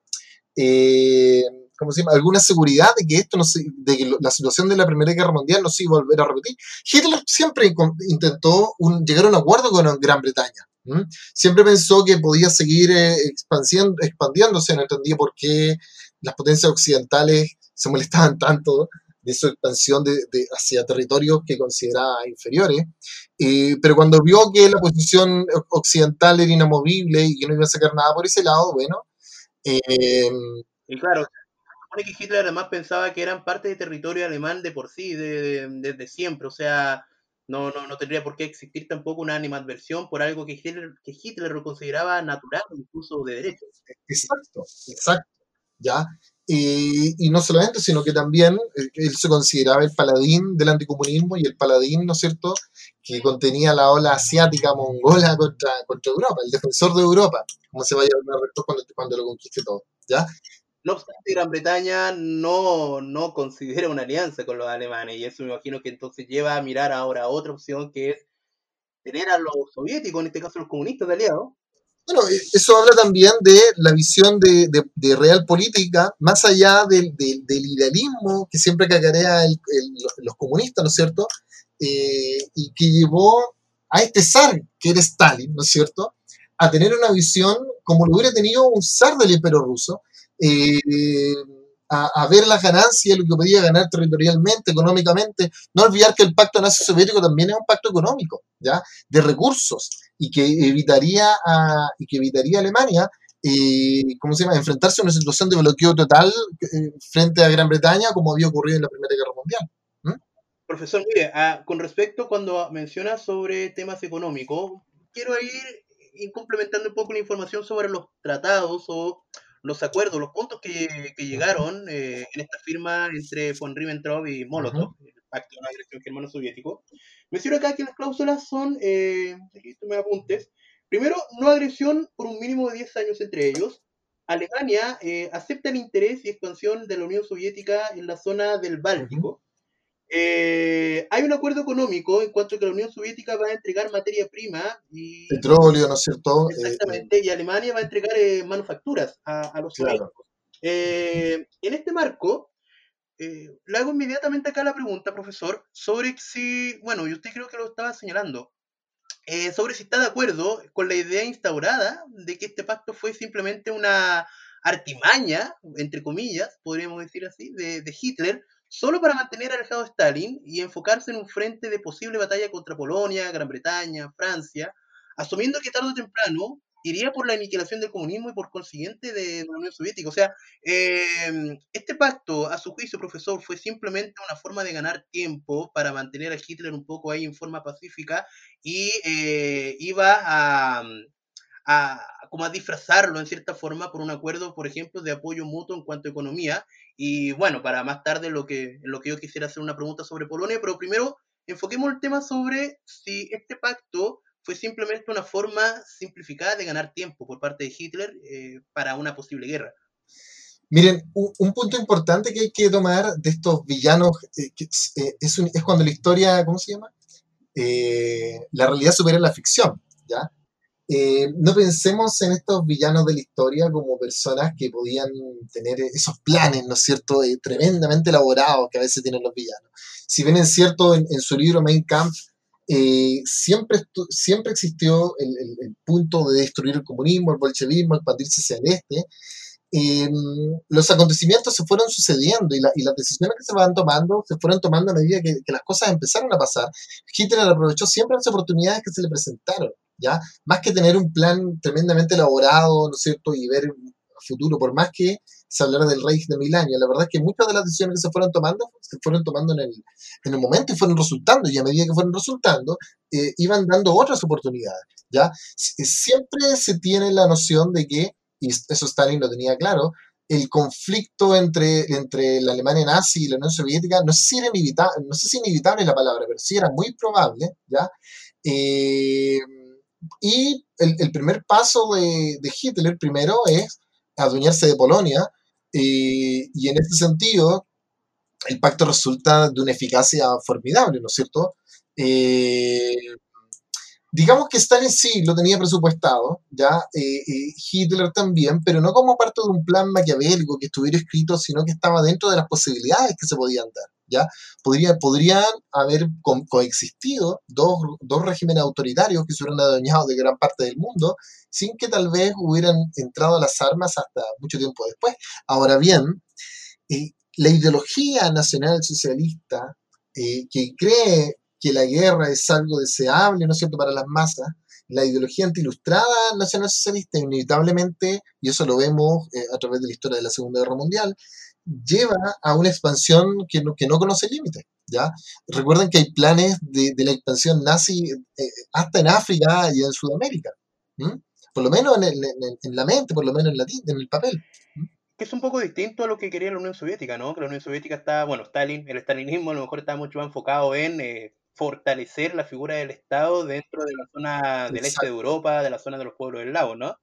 eh, ¿cómo se llama?, alguna seguridad de que esto no se, de que la situación de la Primera Guerra Mundial no se iba a volver a repetir. Hitler siempre intentó un, llegar a un acuerdo con Gran Bretaña. ¿Mm? Siempre pensó que podía seguir eh, expandiéndose, no entendía por qué las potencias occidentales se molestaban tanto de su expansión de, de, hacia territorios que consideraba inferiores, eh, pero cuando vio que la posición occidental era inamovible y que no iba a sacar nada por ese lado, bueno. Eh, y claro, se supone que Hitler además pensaba que eran parte de territorio alemán de por sí, desde de, de siempre, o sea, no, no, no tendría por qué existir tampoco una animadversión por algo que Hitler, que Hitler lo consideraba natural, incluso de derecho. Exacto, exacto, ¿ya? Y, y, no solamente, sino que también él se consideraba el paladín del anticomunismo y el paladín, ¿no es cierto?, que contenía la ola asiática mongola contra, contra Europa, el defensor de Europa, como se vaya a llamar cuando, cuando lo conquiste todo, ¿ya? No obstante, Gran Bretaña no, no considera una alianza con los alemanes, y eso me imagino que entonces lleva a mirar ahora a otra opción, que es tener a los soviéticos, en este caso los comunistas de aliados. Bueno, eso habla también de la visión de, de, de real política, más allá del, del, del idealismo que siempre cacarea el, el, los comunistas, ¿no es cierto? Eh, y que llevó a este zar, que era Stalin, ¿no es cierto?, a tener una visión como lo hubiera tenido un zar del Imperio Ruso, eh, a, a, ver las ganancias, lo que podía ganar territorialmente, económicamente. No olvidar que el pacto nazi-soviético también es un pacto económico, ¿ya?, de recursos, y que evitaría a, y que evitaría a Alemania eh, ¿cómo se llama?, enfrentarse a una situación de bloqueo total eh, frente a Gran Bretaña, como había ocurrido en la Primera Guerra Mundial. ¿Mm? Profesor, mire, ah, con respecto cuando menciona sobre temas económicos, quiero ir, ir complementando un poco la información sobre los tratados o los acuerdos, los puntos que, que llegaron eh, en esta firma entre von Ribbentrop y Molotov, Uh-huh. el pacto de no agresión germano-soviético. Menciono acá que las cláusulas son, eh, aquí tú me apuntes, primero, no agresión por un mínimo de diez años entre ellos. Alemania eh, acepta el interés y expansión de la Unión Soviética en la zona del Uh-huh. Báltico. Eh, hay un acuerdo económico en cuanto a que la Unión Soviética va a entregar materia prima y Petróleo, ¿no es cierto? Eh, eh, exactamente, y Alemania va a entregar eh, manufacturas a, a, los claro. soviéticos. Eh, en este marco, eh, le hago inmediatamente acá la pregunta, profesor, sobre si, bueno, y usted creo que lo estaba señalando, eh, sobre si está de acuerdo con la idea instaurada de que este pacto fue simplemente una artimaña, entre comillas, podríamos decir así, de, de Hitler, solo para mantener alejado a Stalin y enfocarse en un frente de posible batalla contra Polonia, Gran Bretaña, Francia, asumiendo que tarde o temprano iría por la aniquilación del comunismo y por consiguiente de la Unión Soviética. O sea, eh, este pacto, a su juicio, profesor, fue simplemente una forma de ganar tiempo para mantener a Hitler un poco ahí en forma pacífica y eh, iba a, a, como a disfrazarlo en cierta forma por un acuerdo, por ejemplo, de apoyo mutuo en cuanto a economía. Y bueno, para más tarde lo que, lo que yo quisiera hacer una pregunta sobre Polonia, pero primero enfoquemos el tema sobre si este pacto fue simplemente una forma simplificada de ganar tiempo por parte de Hitler eh, para una posible guerra. Miren, un, un punto importante que hay que tomar de estos villanos eh, que es, eh, es un- es cuando la historia, ¿cómo se llama? Eh, la realidad supera la ficción, ¿ya? Eh, no pensemos en estos villanos de la historia como personas que podían tener esos planes, ¿no es cierto?, eh, tremendamente elaborados que a veces tienen los villanos. Si bien es cierto, en, en su libro Mein Kampf, eh, siempre, estu- siempre existió el, el- el punto de destruir el comunismo, el bolchevismo, expandirse hacia el este, eh, los acontecimientos se fueron sucediendo y, la, y, las decisiones que se van tomando se fueron tomando a medida que, que, las cosas empezaron a pasar. Hitler aprovechó siempre las oportunidades que se le presentaron, ¿ya? Más que tener un plan tremendamente elaborado, ¿no es cierto?, y ver el futuro, por más que se hablara del Reich de mil años, la verdad es que muchas de las decisiones que se fueron tomando, se fueron tomando en el, en el momento y fueron resultando, y a medida que fueron resultando, eh, iban dando otras oportunidades, ¿ya? Siempre se tiene la noción de que, y eso Stalin lo tenía claro, el conflicto entre, entre la Alemania nazi y la Unión Soviética, no sé si era inevitable, no sé si inevitable es la palabra, pero sí era muy probable, ¿ya? Eh, y el, el, primer paso de, de, Hitler primero es adueñarse de Polonia, eh, y en este sentido el pacto resulta de una eficacia formidable, ¿no es cierto? Eh, digamos que Stalin sí lo tenía presupuestado, ya eh, eh, Hitler también, pero no como parte de un plan maquiavélico que estuviera escrito, sino que estaba dentro de las posibilidades que se podían dar, ya podría, podrían haber co coexistido dos, dos regímenes autoritarios que se hubieran adueñado de gran parte del mundo sin que tal vez hubieran entrado a las armas hasta mucho tiempo después. Ahora bien, eh, la ideología nacional socialista eh, que cree que la guerra es algo deseable, ¿no es cierto?, para las masas, la ideología antiilustrada nacionalsocialista inevitablemente, y eso lo vemos eh, a través de la historia de la Segunda Guerra Mundial, lleva a una expansión que no, que no conoce límites, ¿ya? Recuerden que hay planes de, de la expansión nazi eh, hasta en África y en Sudamérica, ¿m? Por lo menos en, el, en, en, la mente, por lo menos en, la, en el papel. ¿M? Que es un poco distinto a lo que quería la Unión Soviética, ¿no? Que la Unión Soviética está, bueno, Stalin, el stalinismo a lo mejor está mucho más enfocado en eh, fortalecer la figura del Estado dentro de la zona del este de Exacto. Europa, de la zona de los pueblos del lago, ¿no?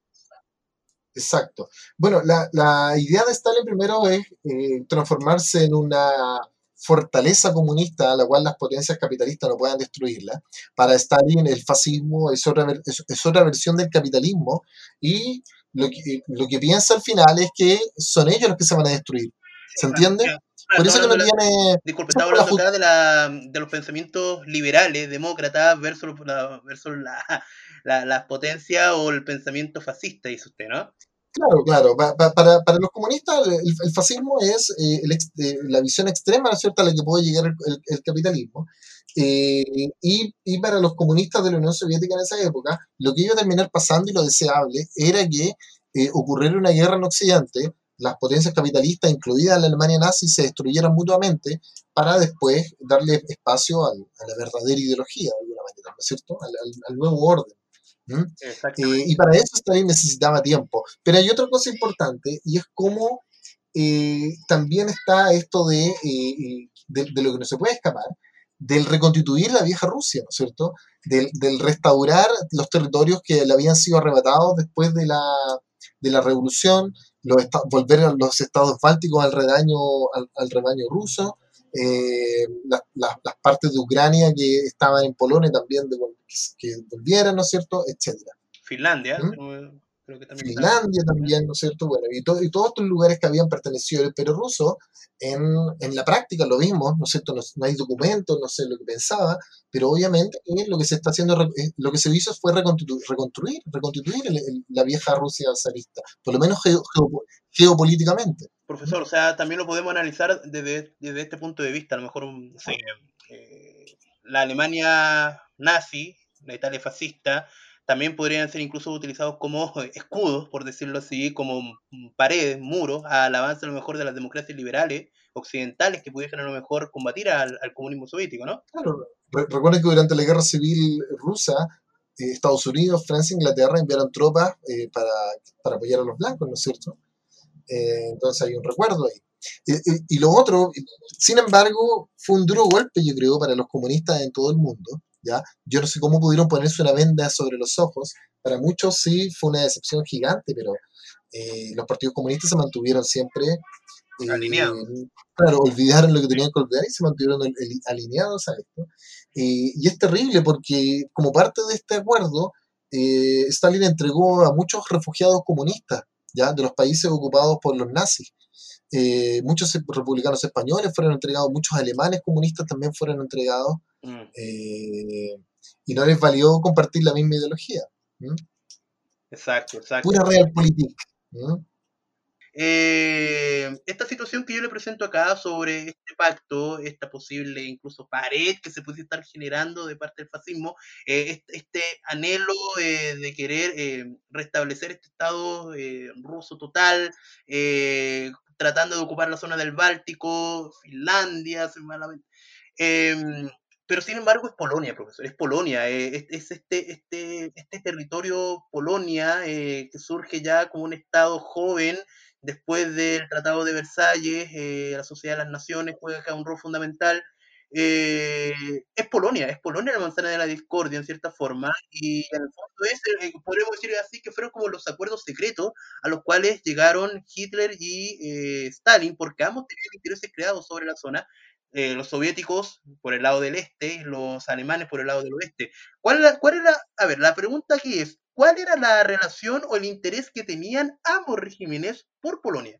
Exacto. Bueno, la, la idea de Stalin primero es eh, transformarse en una fortaleza comunista a la cual las potencias capitalistas no puedan destruirla. Para Stalin el fascismo es otra, es, es otra versión del capitalismo y lo que, lo que piensa al final es que son ellos los que se van a destruir. ¿Se Claro, entiende? claro, Por estamos eso que hablando no de la, tiene... disculpe, estaba hablando acá de, la, de los pensamientos liberales, demócratas, versus, la, versus la, la, las potencias o el pensamiento fascista, dice usted, ¿no? Claro, claro. Pa, pa, para, para, los comunistas el, el fascismo es eh, el ex, eh, la visión extrema, ¿no es cierto?, a la que puede llegar el, el, el capitalismo. Eh, y, y, para los comunistas de la Unión Soviética en esa época, lo que iba a terminar pasando y lo deseable era que eh, ocurriera una guerra en Occidente, las potencias capitalistas, incluida la Alemania nazi, se destruyeran mutuamente para después darle espacio al, a la verdadera ideología, de alguna manera, ¿no es cierto?, al, al, al nuevo orden. ¿Mm? Eh, y para eso Stalin necesitaba tiempo. Pero hay otra cosa importante y es cómo eh, también está esto de, eh, de, de, lo que no se puede escapar, del reconstituir la vieja Rusia, ¿no es cierto? Del, del restaurar los territorios que le habían sido arrebatados después de la, de la revolución, los volver a los estados bálticos al redaño, al, al rebaño ruso, eh, las, las, las, partes de Ucrania que estaban en Polonia también de, que, que volvieran, ¿no es cierto?, etcétera. Finlandia, ¿Mm? creo que también está. Finlandia también, ¿no es cierto? Bueno, y, to, y todos estos lugares que habían pertenecido al Imperio Ruso, en, en la práctica lo vimos, ¿no es cierto? No, no, hay documentos, no sé lo que pensaba, pero obviamente eh, lo que se está haciendo, eh, lo que se hizo fue reconstituir, reconstruir, reconstituir el, el, la vieja Rusia zarista, por lo menos geo, geo, geopolíticamente. Profesor, o sea, también lo podemos analizar desde, desde este punto de vista, a lo mejor, no sé, eh, la Alemania nazi, la Italia fascista, también podrían ser incluso utilizados como escudos, por decirlo así, como paredes, muros, al avance a lo mejor de las democracias liberales occidentales que pudiesen a lo mejor combatir al, al comunismo soviético, ¿no? Claro, Re recuerden que durante la guerra civil rusa, eh, Estados Unidos, Francia e Inglaterra enviaron tropas eh, para, para apoyar a los blancos, ¿no es cierto? Eh, entonces hay un recuerdo ahí. Eh, eh, y lo otro, sin embargo, fue un duro golpe, yo creo, para los comunistas en todo el mundo. ¿Ya? Yo no sé cómo pudieron ponerse una venda sobre los ojos. Para muchos sí fue una decepción gigante, pero Eh, los partidos comunistas se mantuvieron siempre, Alineado. eh, claro, olvidaron lo que tenían que olvidar y se mantuvieron el- el- alineados a esto. Eh, y es terrible porque como parte de este acuerdo, eh, Stalin entregó a muchos refugiados comunistas, ¿ya? De los países ocupados por los nazis. Eh, muchos republicanos españoles fueron entregados, muchos alemanes comunistas también fueron entregados, Mm, eh, y no les valió compartir la misma ideología. ¿Mm? exacto, exacto. Pura realpolitik. ¿Mm? Eh, esta situación que yo le presento acá sobre este pacto, esta posible incluso pared que se puede estar generando de parte del fascismo, eh, este, este anhelo eh, de querer eh, restablecer este Estado eh, ruso total, eh, tratando de ocupar la zona del Báltico, Finlandia, si mal no me- Em, pero sin embargo es Polonia, profesor, es Polonia, eh, es, es este, este, este territorio Polonia eh, que surge ya como un Estado joven después del Tratado de Versalles, eh, la Sociedad de las Naciones juega acá un rol fundamental. Eh, es Polonia, es Polonia la manzana de la discordia en cierta forma, y en el fondo es, eh, podríamos decir así, que fueron como los acuerdos secretos a los cuales llegaron Hitler y eh, Stalin, porque ambos tenían intereses creados sobre la zona, eh, los soviéticos por el lado del este, los alemanes por el lado del oeste. ¿Cuál era, cuál era, a ver, la pregunta aquí es, ¿cuál era la relación o el interés que tenían ambos regímenes por Polonia?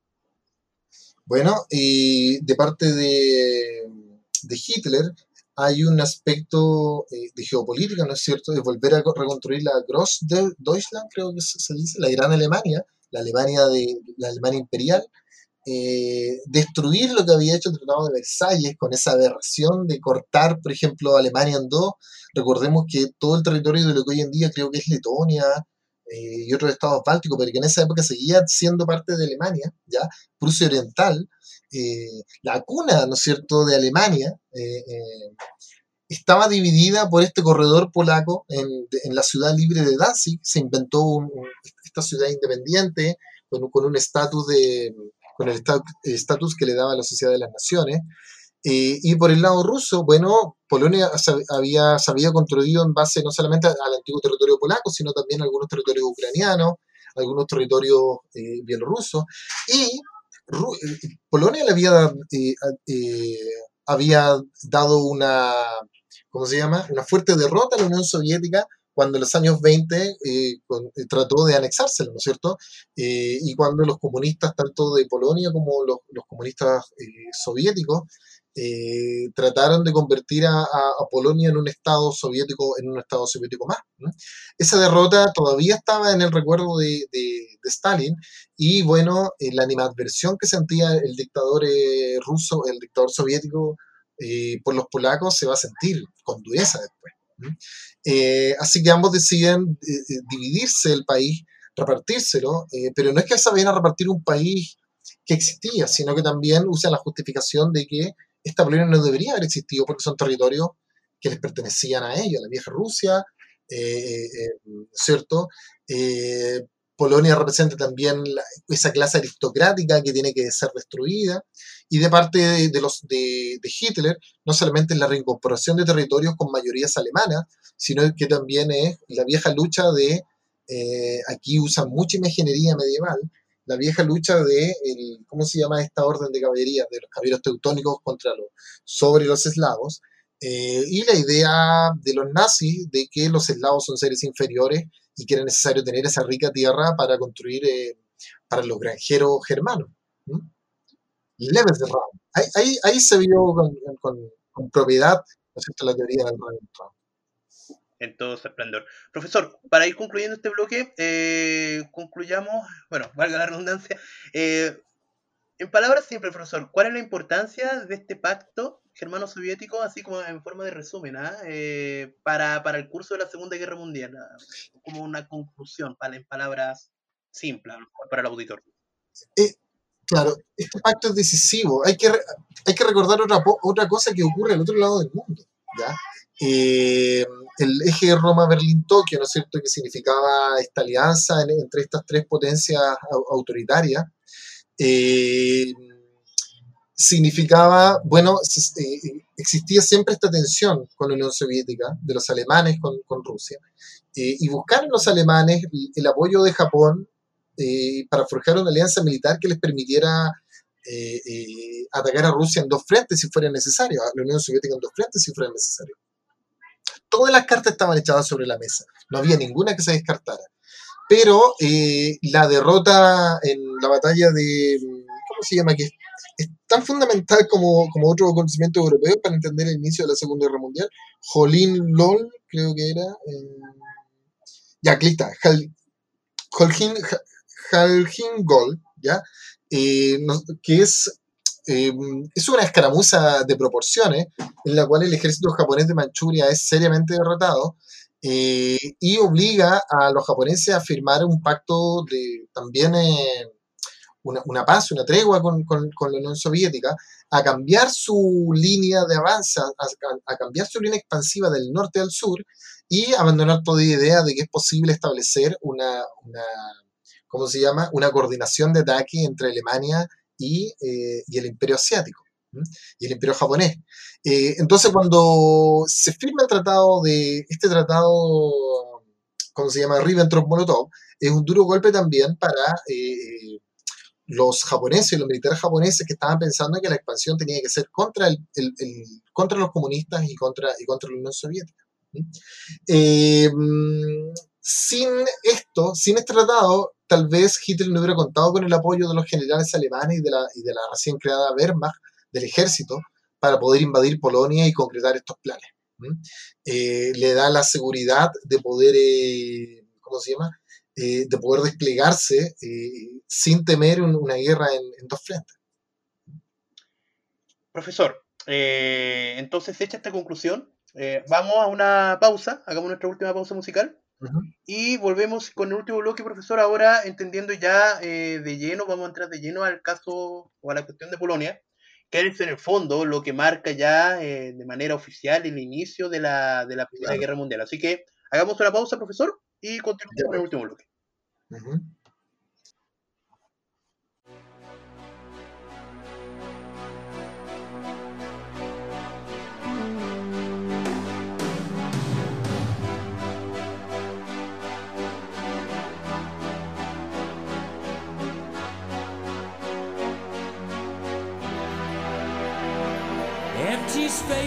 Bueno, y de parte de, de Hitler hay un aspecto eh, de geopolítica, ¿no es cierto?, de volver a reconstruir la Großdeutschland, creo que se dice, la gran Alemania, la Alemania, de, la Alemania imperial, eh, destruir lo que había hecho el Tratado de Versalles con esa aberración de cortar, por ejemplo, Alemania en dos. Recordemos que todo el territorio de lo que hoy en día creo que es Letonia eh, y otros estados bálticos, pero que en esa época seguía siendo parte de Alemania, ¿ya? Prusia Oriental, eh, la cuna, ¿no es cierto?, de Alemania, eh, eh, estaba dividida por este corredor polaco en, en, la ciudad libre de Danzig. Se inventó un, esta ciudad independiente con un estatus de con el estatus que le daba la Sociedad de las Naciones. Eh, y por el lado ruso, bueno, Polonia había, se había construido en base no solamente al antiguo territorio polaco, sino también a algunos territorios ucranianos, algunos territorios eh, bielorrusos. Y Ru Polonia le había, eh, eh, había dado una, ¿cómo se llama?, una fuerte derrota a la Unión Soviética cuando en los años veinte eh, con, eh, trató de anexárselo, ¿no es cierto? Eh, y cuando los comunistas, tanto de Polonia como los, los comunistas eh, soviéticos, eh, trataron de convertir a, a, a, Polonia en un estado soviético, en un estado soviético más, ¿no? Esa derrota todavía estaba en el recuerdo de, de, de Stalin, y bueno, eh, la animadversión que sentía el dictador eh, ruso, el dictador soviético eh, por los polacos se va a sentir con dureza después, ¿no? Eh, así que ambos deciden eh, dividirse el país, repartírselo, eh, pero no es que se vayan a repartir un país que existía, sino que también usan la justificación de que esta Polonia no debería haber existido porque son territorios que les pertenecían a ellos, a la vieja Rusia, eh, eh, ¿cierto? Eh, Polonia representa también la, esa clase aristocrática que tiene que ser destruida, y de parte de, de los, de, de Hitler, no solamente es la reincorporación de territorios con mayorías alemanas, sino que también es la vieja lucha de, eh, aquí usan mucha imaginería medieval, la vieja lucha de, el, ¿cómo se llama esta orden de caballería? De los caballeros teutónicos contra los, sobre los eslavos, eh, y la idea de los nazis de que los eslavos son seres inferiores y que era necesario tener esa rica tierra para construir eh, para los granjeros germanos. ¿Mm? Lebensraum. Ahí, ahí, ahí se vio con, con, con propiedad, ¿no es cierto?, la teoría del Lebensraum. En todo su esplendor. Profesor, para ir concluyendo este bloque, eh, concluyamos, bueno, valga la redundancia, eh, en palabras simples, profesor, ¿cuál es la importancia de este pacto germano-soviético, así como en forma de resumen, ¿ah? eh, para, para el curso de la Segunda Guerra Mundial? ¿Ah? Como una conclusión, para, en palabras simples, para el auditor. Eh, claro, este pacto es decisivo. Hay que, hay que recordar otra, otra cosa que ocurre al otro lado del mundo, ¿ya? Eh, el eje Roma-Berlín-Tokio, ¿no es cierto?, que significaba esta alianza en, entre estas tres potencias autoritarias, eh, significaba, bueno, eh, existía siempre esta tensión con la Unión Soviética, de los alemanes con, con Rusia, eh, y buscaron los alemanes el apoyo de Japón eh, para forjar una alianza militar que les permitiera eh, eh, atacar a Rusia en dos frentes si fuera necesario, a la Unión Soviética en dos frentes si fuera necesario. Todas las cartas estaban echadas sobre la mesa, no había ninguna que se descartara. Pero eh, la derrota en la batalla de, ¿cómo se llama? Que es, es tan fundamental como, como otro conocimiento europeo para entender el inicio de la Segunda Guerra Mundial. Jolín Lol, creo que era. Eh, ya, aquí está. Holgin, Halgin Gol, ¿ya? Eh, no, que es, eh, es una escaramuza de proporciones en la cual el ejército japonés de Manchuria es seriamente derrotado eh, y obliga a los japoneses a firmar un pacto de también eh, una, una, paz, una tregua con, con, con, la Unión Soviética, a cambiar su línea de avance, a, a, a cambiar su línea expansiva del norte al sur y abandonar toda idea de que es posible establecer una, una ¿cómo se llama? Una coordinación de ataque entre Alemania y, eh, y el Imperio Asiático ¿sí? Y el Imperio Japonés. Eh, entonces, cuando se firma el tratado de este tratado, ¿cómo se llama? Ribbentrop-Molotov, es un duro golpe también para eh, los japoneses, los militares japoneses que estaban pensando que la expansión tenía que ser contra, el, el, el, contra los comunistas y contra, y contra la Unión Soviética. ¿sí? Eh, sin esto, sin este tratado, tal vez Hitler no hubiera contado con el apoyo de los generales alemanes y de la, y de la recién creada Wehrmacht, del ejército, para poder invadir Polonia y concretar estos planes. Eh, le da la seguridad de poder, eh, ¿cómo se llama? Eh, de poder desplegarse eh, sin temer un, una guerra en, en, dos frentes. Profesor, eh, entonces hecha esta conclusión, eh, vamos a una pausa, hagamos nuestra última pausa musical. Uh-huh. Y volvemos con el último bloque, profesor, ahora entendiendo ya eh, de lleno, vamos a entrar de lleno al caso o a la cuestión de Polonia, que es en el fondo lo que marca ya eh, de manera oficial el inicio de la, de la Primera claro. Guerra Mundial. Así que hagamos una pausa, profesor, y continuamos ya, con el último bloque. Uh-huh. Empty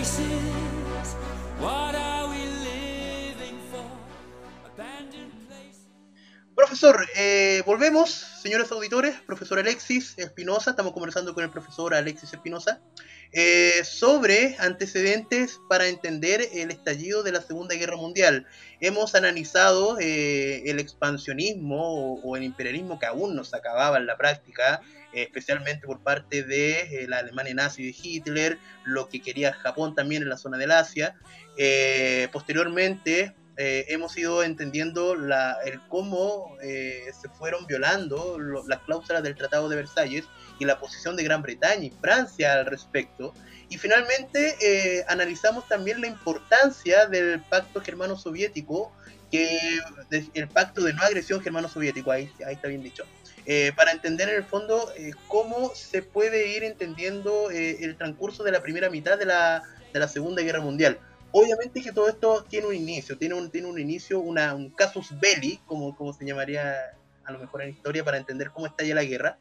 spaces, what are we living for? Abandoned places. Profesor, eh, volvemos, señores auditores, profesor Alexis Espinosa, estamos conversando con el profesor Alexis Espinosa eh, sobre antecedentes para entender el estallido de la Segunda Guerra Mundial. Hemos analizado eh, el expansionismo o, o el imperialismo que aún no se acababa en la práctica, eh, especialmente por parte de eh, la Alemania nazi de Hitler, lo que quería Japón también en la zona del Asia. Eh, posteriormente, Eh, hemos ido entendiendo la, el cómo eh, se fueron violando lo, las cláusulas del Tratado de Versalles y la posición de Gran Bretaña y Francia al respecto. Y finalmente eh, analizamos también la importancia del pacto germano-soviético, que, de, el pacto de no agresión germano-soviético, ahí, ahí está bien dicho, eh, para entender en el fondo eh, cómo se puede ir entendiendo eh, el transcurso de la primera mitad de la, de la Segunda Guerra Mundial. Obviamente que todo esto tiene un inicio, tiene un, tiene un inicio, una, un casus belli, como, como se llamaría a lo mejor en historia, para entender cómo estalla la guerra.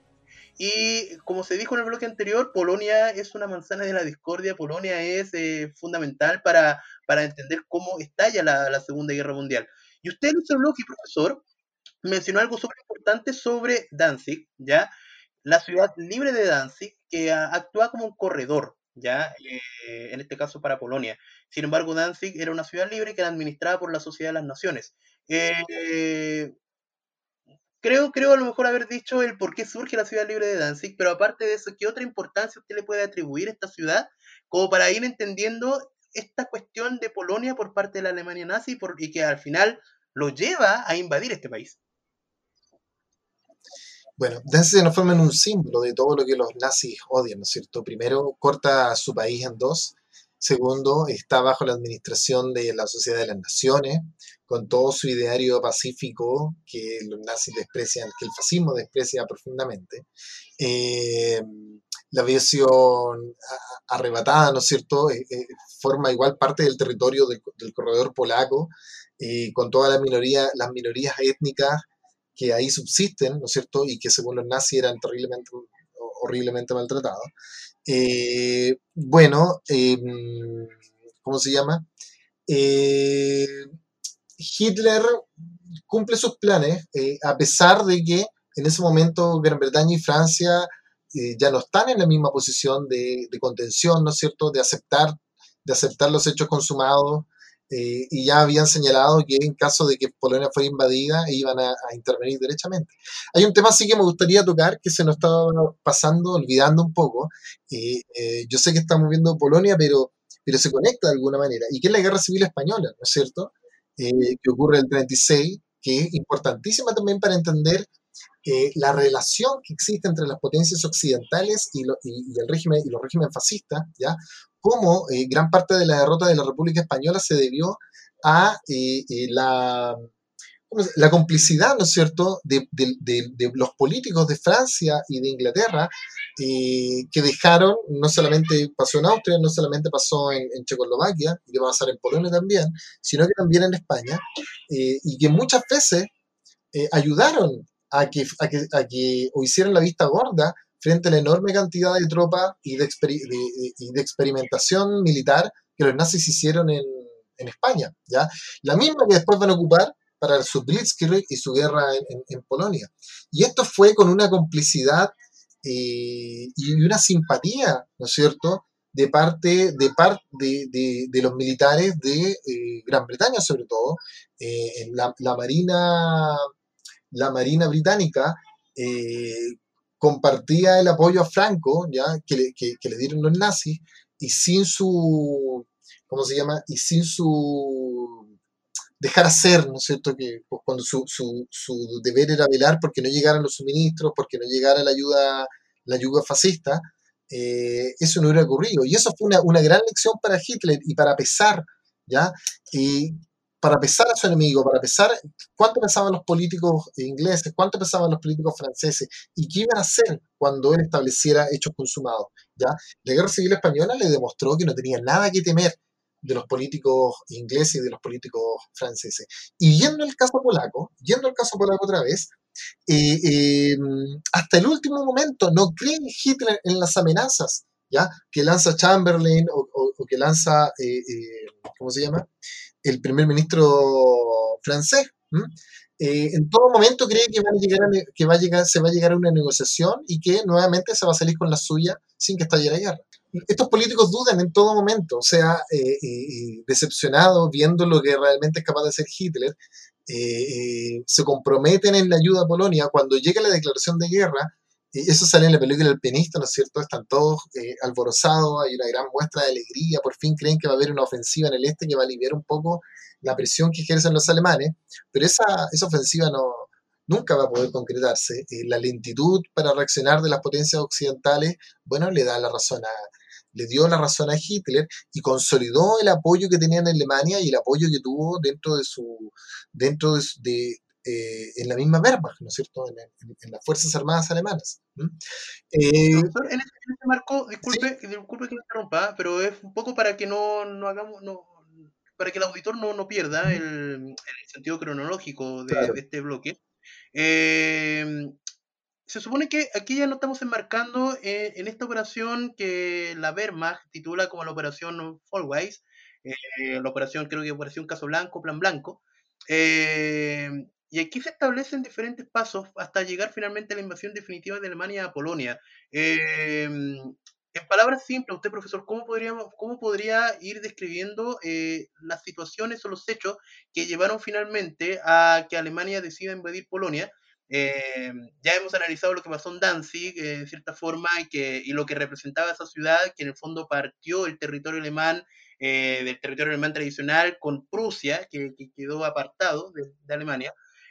Y como se dijo en el bloque anterior, Polonia es una manzana de la discordia, Polonia es eh, fundamental para, para entender cómo estalla la, la Segunda Guerra Mundial. Y usted en ese bloque, profesor, mencionó algo súper importante sobre Danzig, ¿ya? La ciudad libre de Danzig, que a, actúa como un corredor, ¿ya? Eh, en este caso para Polonia. Sin embargo, Danzig era una ciudad libre que era administrada por la Sociedad de las Naciones. Eh, creo, creo a lo mejor haber dicho el por qué surge la ciudad libre de Danzig, pero aparte de eso, ¿qué otra importancia usted le puede atribuir a esta ciudad como para ir entendiendo esta cuestión de Polonia por parte de la Alemania nazi por, y que al final lo lleva a invadir este país? Bueno, Danzig se transforma en un símbolo de todo lo que los nazis odian, ¿no es cierto? Primero, corta a su país en dos. Segundo, está bajo la administración de la Sociedad de las Naciones, con todo su ideario pacífico que los nazis desprecian, que el fascismo desprecia profundamente. Eh, la aviación arrebatada, ¿no es cierto?, eh, eh, forma igual parte del territorio del, del corredor polaco, eh, con todas las minorías, las minorías étnicas que ahí subsisten, ¿no es cierto? Y que según los nazis eran terriblemente, horriblemente maltratados. Eh, bueno, eh, ¿cómo se llama? Eh, Hitler cumple sus planes, eh, a pesar de que en ese momento Gran Bretaña y Francia eh, ya no están en la misma posición de, de contención, ¿no es cierto?, de aceptar, de aceptar los hechos consumados, eh, y ya habían señalado que en caso de que Polonia fuera invadida iban a, a intervenir derechamente. Hay un tema sí que me gustaría tocar, que se nos estaba pasando, olvidando un poco. Eh, eh, yo sé que estamos viendo Polonia, pero, pero se conecta de alguna manera, y que es la Guerra Civil Española, ¿no es cierto?, eh, que ocurre el treinta y seis, que es importantísima también para entender eh, la relación que existe entre las potencias occidentales y, lo, y, y el régimen, y los regímenes fascistas, ¿ya? Cómo eh, gran parte de la derrota de la República Española se debió a eh, eh, la, la complicidad, ¿no es cierto?, de, de, de, de los políticos de Francia y de Inglaterra, eh, que dejaron, no solamente pasó en Austria, no solamente pasó en, en Checoslovaquia, y que va a pasar en Polonia también, sino que también en España, eh, y que muchas veces eh, ayudaron a que, a, que, a que o hicieran la vista gorda frente a la enorme cantidad de tropas y de, exper de, de, y de experimentación militar que los nazis hicieron en, en España, ¿ya? La misma que después van a ocupar para su Blitzkrieg y su guerra en, en, en Polonia. Y esto fue con una complicidad eh, y una simpatía, ¿no es cierto?, de parte de, par, de, de, de los militares de eh, Gran Bretaña, sobre todo, eh, la, la Marina, la Marina británica eh, compartía el apoyo a Franco, ¿ya?, que le, que, que le dieron los nazis, y sin su, ¿cómo se llama?, y sin su dejar hacer, ¿no es cierto?, que pues, cuando su, su, su deber era velar porque no llegaran los suministros, porque no llegara la ayuda, la ayuda fascista, eh, eso no hubiera ocurrido. Y eso fue una, una gran lección para Hitler y para pesar, ¿ya? Y para pesar a su enemigo, para pesar cuánto pensaban los políticos ingleses, cuánto pensaban los políticos franceses y qué iban a hacer cuando él estableciera hechos consumados, ¿ya? La Guerra Civil Española le demostró que no tenía nada que temer de los políticos ingleses y de los políticos franceses. Y yendo al caso polaco, yendo al caso polaco otra vez, eh, eh, hasta el último momento no cree Hitler en las amenazas, ¿ya?, que lanza Chamberlain o, o, o que lanza, eh, eh, ¿cómo se llama?, el primer ministro francés. Eh, en todo momento cree que, van a llegar a, que va a llegar, se va a llegar a una negociación y que nuevamente se va a salir con la suya sin que estalle la guerra. Estos políticos dudan en todo momento, o sea, eh, eh, decepcionados viendo lo que realmente es capaz de hacer Hitler, eh, eh, se comprometen en la ayuda a Polonia. Cuando llega la declaración de guerra, eh, eso sale en la película El pianista, ¿no es cierto?, están todos eh, alborozados, hay una gran muestra de alegría, por fin creen que va a haber una ofensiva en el este que va a aliviar un poco la presión que ejercen los alemanes, pero esa, esa ofensiva no, nunca va a poder concretarse. Eh, la lentitud para reaccionar de las potencias occidentales, bueno, le da la razón a le dio la razón a Hitler y consolidó el apoyo que tenía en Alemania y el apoyo que tuvo dentro de su, dentro de, de eh, en la misma Wehrmacht, ¿no es cierto?, en, en, en las Fuerzas Armadas alemanas. ¿Mm? Eh, Profesor, en este, en este marco, disculpe, ¿sí? disculpe que me interrumpa, pero es un poco para que no, no hagamos, no, para que el auditor no, no pierda el, el sentido cronológico de, Claro. de este bloque. Eh, Se supone que aquí ya nos estamos enmarcando en, en esta operación que la Wehrmacht titula como la operación Fallweiss, eh, la operación, creo que operación Caso Blanco, Plan Blanco, eh, y aquí se establecen diferentes pasos hasta llegar finalmente a la invasión definitiva de Alemania a Polonia. Eh, en palabras simples, usted, profesor, ¿cómo, podríamos, cómo podría ir describiendo eh, las situaciones o los hechos que llevaron finalmente a que Alemania decida invadir Polonia? Eh, ya hemos analizado lo que pasó en Danzig, eh, de cierta forma, y, que, y lo que representaba esa ciudad, que en el fondo partió el territorio alemán, eh, del territorio alemán tradicional, con Prusia, que, que quedó apartado de, de Alemania.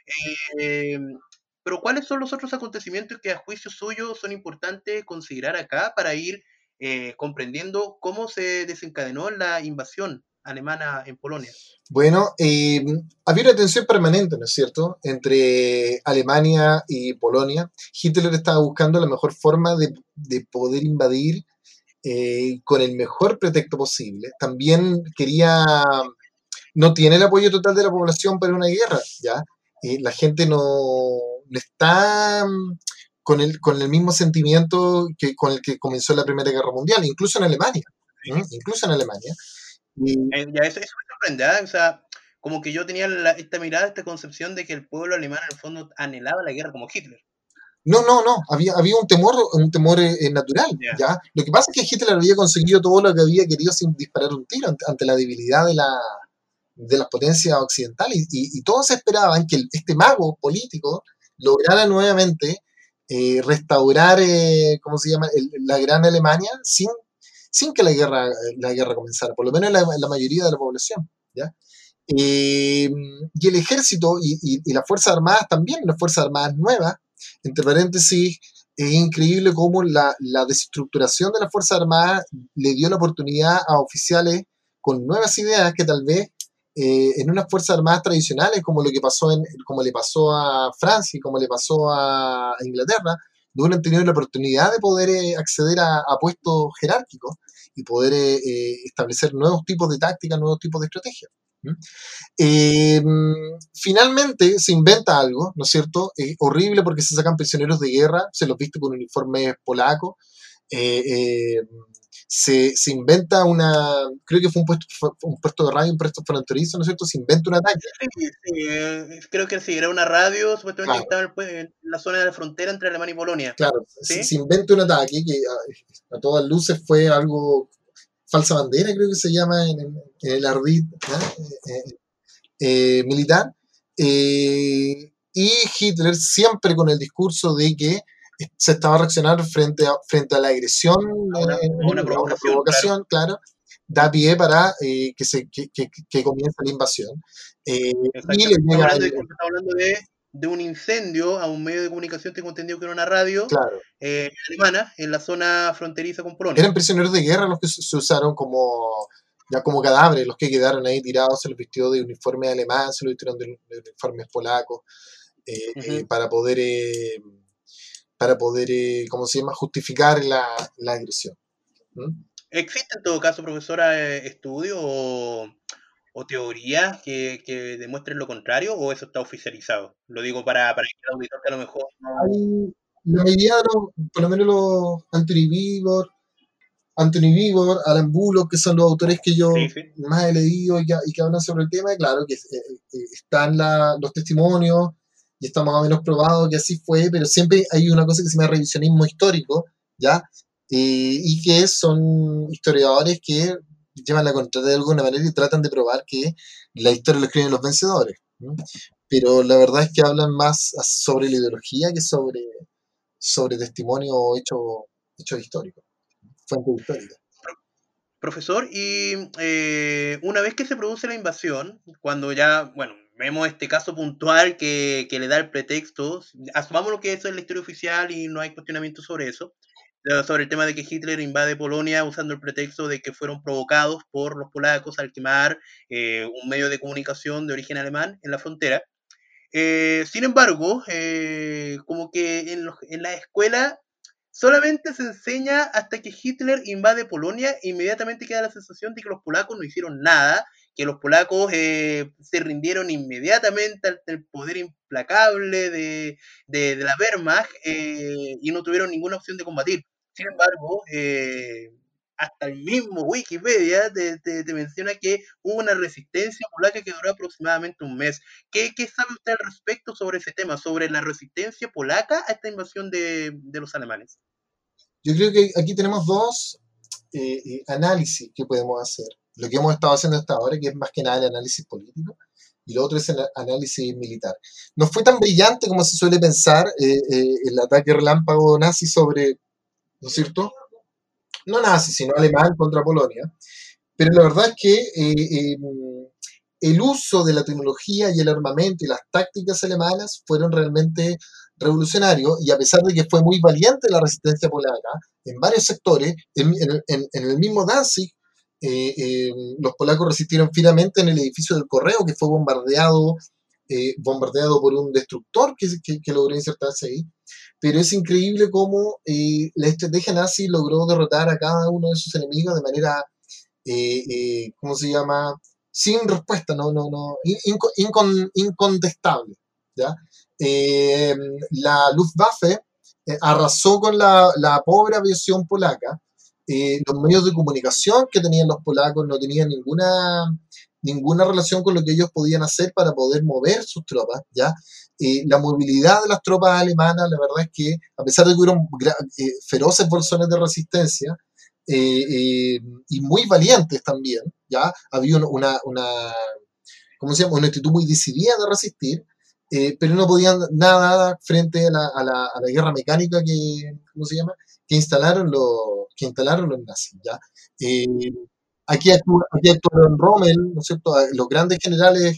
Eh, pero ¿cuáles son los otros acontecimientos que a juicio suyo son importantes considerar acá para ir eh, comprendiendo cómo se desencadenó la invasión alemana en Polonia? Bueno, eh, había una tensión permanente, ¿no es cierto?, entre Alemania y Polonia. Hitler estaba buscando la mejor forma de, de poder invadir eh, con el mejor pretexto posible. También quería, no tiene el apoyo total de la población para una guerra, ¿ya? Eh, la gente no, no está mm, con el, con el mismo sentimiento que con el que comenzó la Primera Guerra Mundial, incluso en Alemania, ¿m? incluso en Alemania. Y, Eh, ya eso, eso me sorprende, ¿ah? O sea, como que yo tenía la- esta mirada, esta concepción de que el pueblo alemán en el fondo anhelaba la guerra como Hitler. no, no, no, había, había un temor, un temor eh, eh, natural, Ya. ¿ya? Lo que pasa es que Hitler había conseguido todo lo que había querido sin disparar un tiro ante, ante la debilidad de, la, de las potencias occidentales y, y todos esperaban que el- este mago político lograra nuevamente eh, restaurar, eh, ¿cómo se llama?, el- la gran Alemania sin, sin que la guerra, la guerra comenzara, por lo menos la, la mayoría de la población, ¿ya? Eh, y el ejército y, y, y las Fuerzas Armadas también, las Fuerzas Armadas nuevas, entre paréntesis, es increíble cómo la, la desestructuración de las Fuerzas Armadas le dio la oportunidad a oficiales con nuevas ideas que tal vez eh, en unas Fuerzas Armadas tradicionales, como lo que pasó en, como le pasó a Francia y como le pasó a, a Inglaterra, no hubieran tenido la oportunidad de poder eh, acceder a, a puestos jerárquicos y poder eh, eh, establecer nuevos tipos de tácticas, nuevos tipos de estrategias. ¿Mm? Eh, finalmente se inventa algo, ¿no es cierto? Eh, horrible porque se sacan prisioneros de guerra, se los viste con uniformes polacos. Eh, eh, se, se inventa una, creo que fue un puesto, fue un puesto de radio, un puesto fronterizo, ¿no es cierto? Se inventa un ataque. Sí, sí, eh, creo que sí, era una radio, supuestamente que Claro, estaba en, el pue- en la zona de la frontera entre Alemania y Polonia. claro, se, ¿Sí? se inventa un ataque que a, a todas luces fue algo, falsa bandera, creo que se llama en, en- en el ardid, ¿no? Eh, eh, eh, militar, eh, y Hitler siempre con el discurso de que se estaba reaccionando frente a, frente a la agresión A una, eh, a una enemiga, una provocación, claro. provocación, claro, da pie para eh, que, se, que, que, que comience la invasión. Eh, y le Exactamente. Estamos llega hablando, el, disculpe, estamos hablando de, de un incendio a un medio de comunicación, tengo entendido que era una radio claro, eh, alemana en la zona fronteriza con Polonia. eran prisioneros de guerra los que se, se usaron como ya como cadáveres, los que quedaron ahí tirados, se los vistió de uniforme alemán, se los vistieron de, de uniformes polacos, eh, eh, Ujú. para poder eh, para poder, eh, ¿cómo se llama?, justificar la, la agresión. ¿Mm? ¿Existe en todo caso, profesora, eh, estudio o, o teorías que, que demuestren lo contrario o eso está oficializado? Lo digo para, para que el auditor que a lo mejor no... Hay la mayoría de los, por lo menos los Anthony Beevor, Anthony Beevor, Alan Bullock, que son los autores que Sí, yo sí. más he leído y que, y que hablan sobre el tema, y claro que eh, eh, están la, los testimonios y está más o menos probado que así fue, pero siempre hay una cosa que se llama revisionismo histórico, ¿ya? Eh, y que son historiadores que llevan la contraria de alguna manera y tratan de probar que la historia lo escriben los vencedores. ¿No? Pero la verdad es que hablan más sobre la ideología que sobre, sobre testimonio o hechos hecho históricos, fuentes históricas. Profesor, y eh, una vez que se produce la invasión, cuando ya, bueno, vemos este caso puntual que, que le da el pretexto, asumamos lo que eso es la historia oficial y no hay cuestionamiento sobre eso, eh, sobre el tema de que Hitler invade Polonia usando el pretexto de que fueron provocados por los polacos al quemar eh, un medio de comunicación de origen alemán en la frontera. Eh, sin embargo, eh, como que en, los, en la escuela solamente se enseña hasta que Hitler invade Polonia e inmediatamente queda la sensación de que los polacos no hicieron nada, que los polacos eh, se rindieron inmediatamente ante el poder implacable de, de, de la Wehrmacht eh, y no tuvieron ninguna opción de combatir. Sin embargo, eh, hasta el mismo Wikipedia te, te, te menciona que hubo una resistencia polaca que duró aproximadamente un mes. ¿Qué, ¿Qué, sabe usted al respecto sobre ese tema, sobre la resistencia polaca a esta invasión de, de los alemanes? Yo creo que aquí tenemos dos eh, eh, análisis que podemos hacer. Lo que hemos estado haciendo hasta ahora, que es más que nada el análisis político, y lo otro es el análisis militar. No fue tan brillante como se suele pensar eh, eh, el ataque relámpago nazi sobre, ¿no es cierto? No nazi, sino alemán contra Polonia. Pero la verdad es que eh, eh, el uso de la tecnología y el armamento y las tácticas alemanas fueron realmente revolucionarios, y a pesar de que fue muy valiente la resistencia polaca en varios sectores, en, en, en, en el mismo Danzig, eh, eh, los polacos resistieron firmemente en el edificio del correo, que fue bombardeado, eh, bombardeado por un destructor que, que, que logró insertarse ahí. Pero es increíble cómo eh, la estrategia nazi logró derrotar a cada uno de sus enemigos de manera, eh, eh, ¿cómo se llama?, sin respuesta, no, no, no, in, incon, incontestable, ¿ya? eh, la Luftwaffe eh, arrasó con la, la pobre aviación polaca. Eh, los medios de comunicación que tenían los polacos no tenían ninguna, ninguna relación con lo que ellos podían hacer para poder mover sus tropas, ¿ya? Eh, la movilidad de las tropas alemanas, la verdad es que, a pesar de que hubieron eh, feroces bolsones de resistencia, eh, eh, y muy valientes también, ¿ya? Había una, una, ¿cómo se llama? Una actitud muy decidida de resistir, eh, pero no podían nada frente a la, a la, a la guerra mecánica que, ¿cómo se llama? Que instalaron los, que instalaron los nazis, ¿ya? Eh, aquí, actúa, aquí actuaron Rommel, ¿no es cierto? Los grandes generales,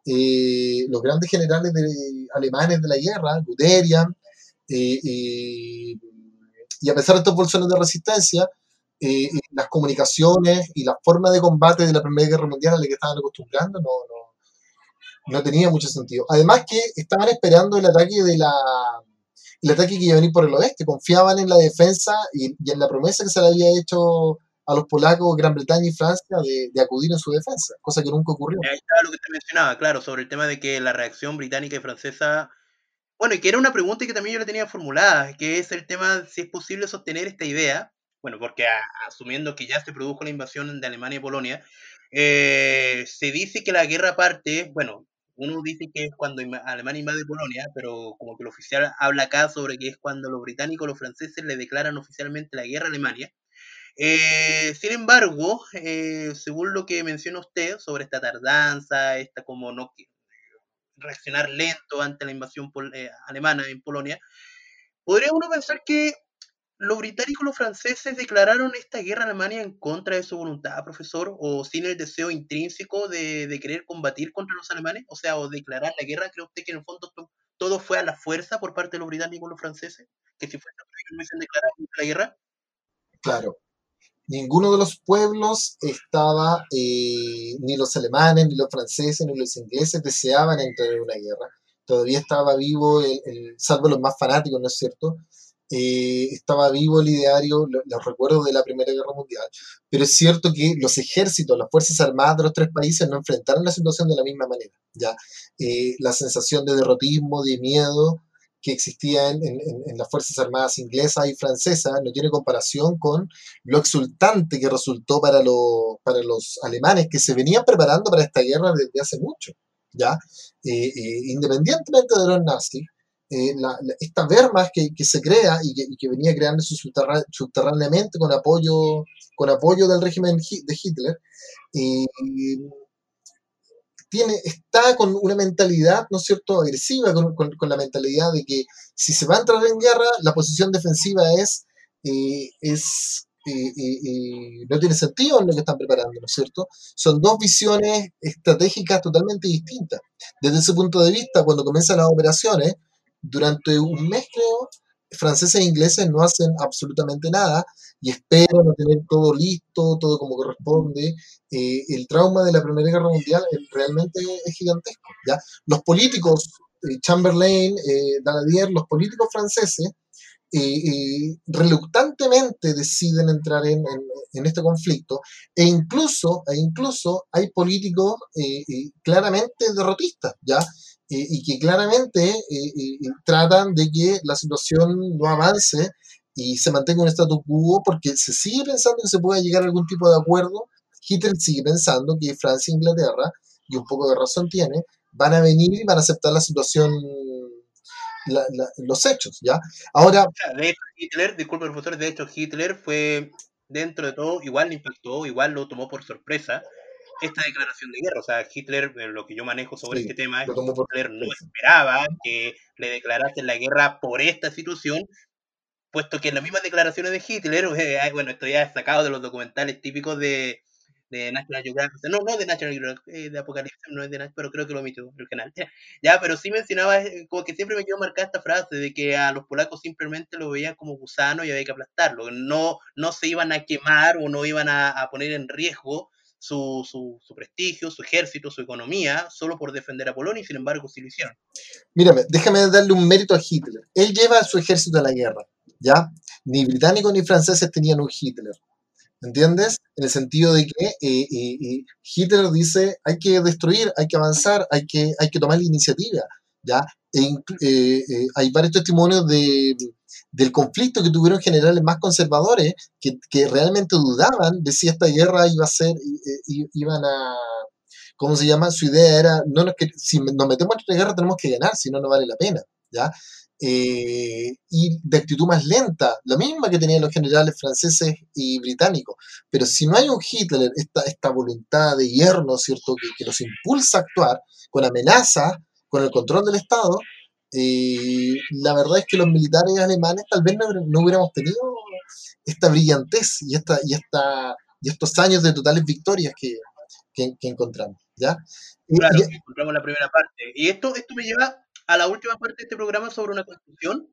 eh, los grandes generales de, alemanes de la guerra, Guderian, eh, eh, y a pesar de estos bolsones de resistencia, eh, las comunicaciones y la forma de combate de la Primera Guerra Mundial a la que estaban acostumbrando no, no, no tenía mucho sentido. Además que estaban esperando el ataque de la el ataque que iba a venir por el oeste, confiaban en la defensa y, y en la promesa que se le había hecho a los polacos, Gran Bretaña y Francia de, de acudir en su defensa, cosa que nunca ocurrió. Ahí estaba lo que te mencionaba, claro, sobre el tema de que la reacción británica y francesa, bueno, y que era una pregunta que también yo la tenía formulada, que es el tema de si es posible sostener esta idea, bueno, porque a, asumiendo que ya se produjo la invasión de Alemania y Polonia, eh, se dice que la guerra parte, bueno, uno dice que es cuando Alemania invade Polonia, pero como que el oficial habla acá sobre que es cuando los británicos, los franceses le declaran oficialmente la guerra a Alemania. Eh, sin embargo, eh, según lo que menciona usted sobre esta tardanza, esta como no reaccionar lento ante la invasión pol eh, alemana en Polonia, podría uno pensar que los británicos y los franceses declararon esta guerra a Alemania en contra de su voluntad, profesor, o sin el deseo intrínseco de, de querer combatir contra los alemanes, o sea, o declarar la guerra. ¿Cree usted que en el fondo to, todo fue a la fuerza por parte de los británicos y los franceses? Que si fuera que hubiesen declarado la guerra. Claro, ninguno de los pueblos estaba, eh, ni los alemanes, ni los franceses, ni los ingleses deseaban entrar en una guerra. Todavía estaba vivo, el, el, salvo los más fanáticos, ¿no es cierto? Eh, estaba vivo el ideario, los, los recuerdos de la Primera Guerra Mundial, pero es cierto que los ejércitos, las fuerzas armadas de los tres países no enfrentaron la situación de la misma manera. ¿Ya? Eh, la sensación de derrotismo, de miedo que existía en, en, en, las Fuerzas Armadas inglesas y francesas no tiene comparación con lo exultante que resultó para, lo, para los alemanes que se venían preparando para esta guerra desde hace mucho. ¿Ya? Eh, eh, independientemente de los nazis, eh, la, la, esta Wehrmacht que, que se crea y que, y que venía creándose subterrá, subterráneamente con apoyo, con apoyo del régimen de Hitler, eh, tiene, está con una mentalidad, ¿no es cierto?, agresiva, con, con, con la mentalidad de que si se va a entrar en guerra, la posición defensiva es, eh, es eh, eh, eh, no tiene sentido en lo que están preparando, ¿no es cierto? Son dos visiones estratégicas totalmente distintas. Desde ese punto de vista, cuando comienzan las operaciones, durante un mes, creo, franceses e ingleses no hacen absolutamente nada y esperan a tener todo listo, todo como corresponde. Eh, el trauma de la Primera Guerra Mundial realmente es gigantesco. ¿Ya? Los políticos, eh, Chamberlain, eh, Daladier, los políticos franceses, eh, eh, reluctantemente deciden entrar en, en, en, este conflicto e incluso, e incluso hay políticos eh, eh, claramente derrotistas, ¿ya? Eh, y que claramente eh, eh, tratan de que la situación no avance y se mantenga un status quo porque se sigue pensando que se pueda llegar a algún tipo de acuerdo. Hitler sigue pensando que Francia e Inglaterra, y un poco de razón tiene, van a venir y van a aceptar la situación, la, la, los hechos, ¿ya? Ahora... De hecho, Hitler, disculpe profesor, de hecho Hitler fue, dentro de todo, igual le impactó, igual lo tomó por sorpresa esta declaración de guerra. O sea, Hitler, lo que yo manejo sobre sí, este tema, es que Hitler no esperaba que le declarasen la guerra por esta situación, puesto que en las mismas declaraciones de Hitler, eh, bueno, esto ya es sacado de los documentales típicos de, de National Geographic, no, no de National Geographic, eh, de Apocalipsis, no es de National, pero creo que lo omitió el canal. Ya, pero sí mencionaba, como que siempre me quedó marcada esta frase de que a los polacos simplemente lo veían como gusano y había que aplastarlo. No, no se iban a quemar o no iban a, a poner en riesgo su, su, su prestigio, su ejército, su economía, solo por defender a Polonia, y sin embargo sí lo hicieron. Mírame, déjame darle un mérito a Hitler. Él lleva a su ejército a la guerra, ¿ya? Ni británicos ni franceses tenían un Hitler, ¿entiendes? En el sentido de que eh, eh, eh, Hitler dice, hay que destruir, hay que avanzar, hay que, hay que tomar la iniciativa. ¿ya? E inclu- eh, eh, hay varios testimonios de, del conflicto que tuvieron generales más conservadores que, que realmente dudaban de si esta guerra iba a ser, i- i- iban a, ¿cómo se llama? Su idea era, no nos, que- si nos metemos en esta guerra tenemos que ganar, si no, no vale la pena, ¿ya? Eh, y de actitud más lenta, la misma que tenían los generales franceses y británicos. Pero si no hay un Hitler, esta, esta voluntad de hierro, ¿no es cierto?, que, que los impulsa a actuar con amenazas, con el control del Estado, eh, la verdad es que los militares alemanes tal vez no, no hubiéramos tenido esta brillantez y, esta, y, esta, y estos años de totales victorias que, que, que encontramos, ¿ya? Y, Claro, y- que encontramos la primera parte. Y esto, esto me lleva a la última parte de este programa sobre una conclusión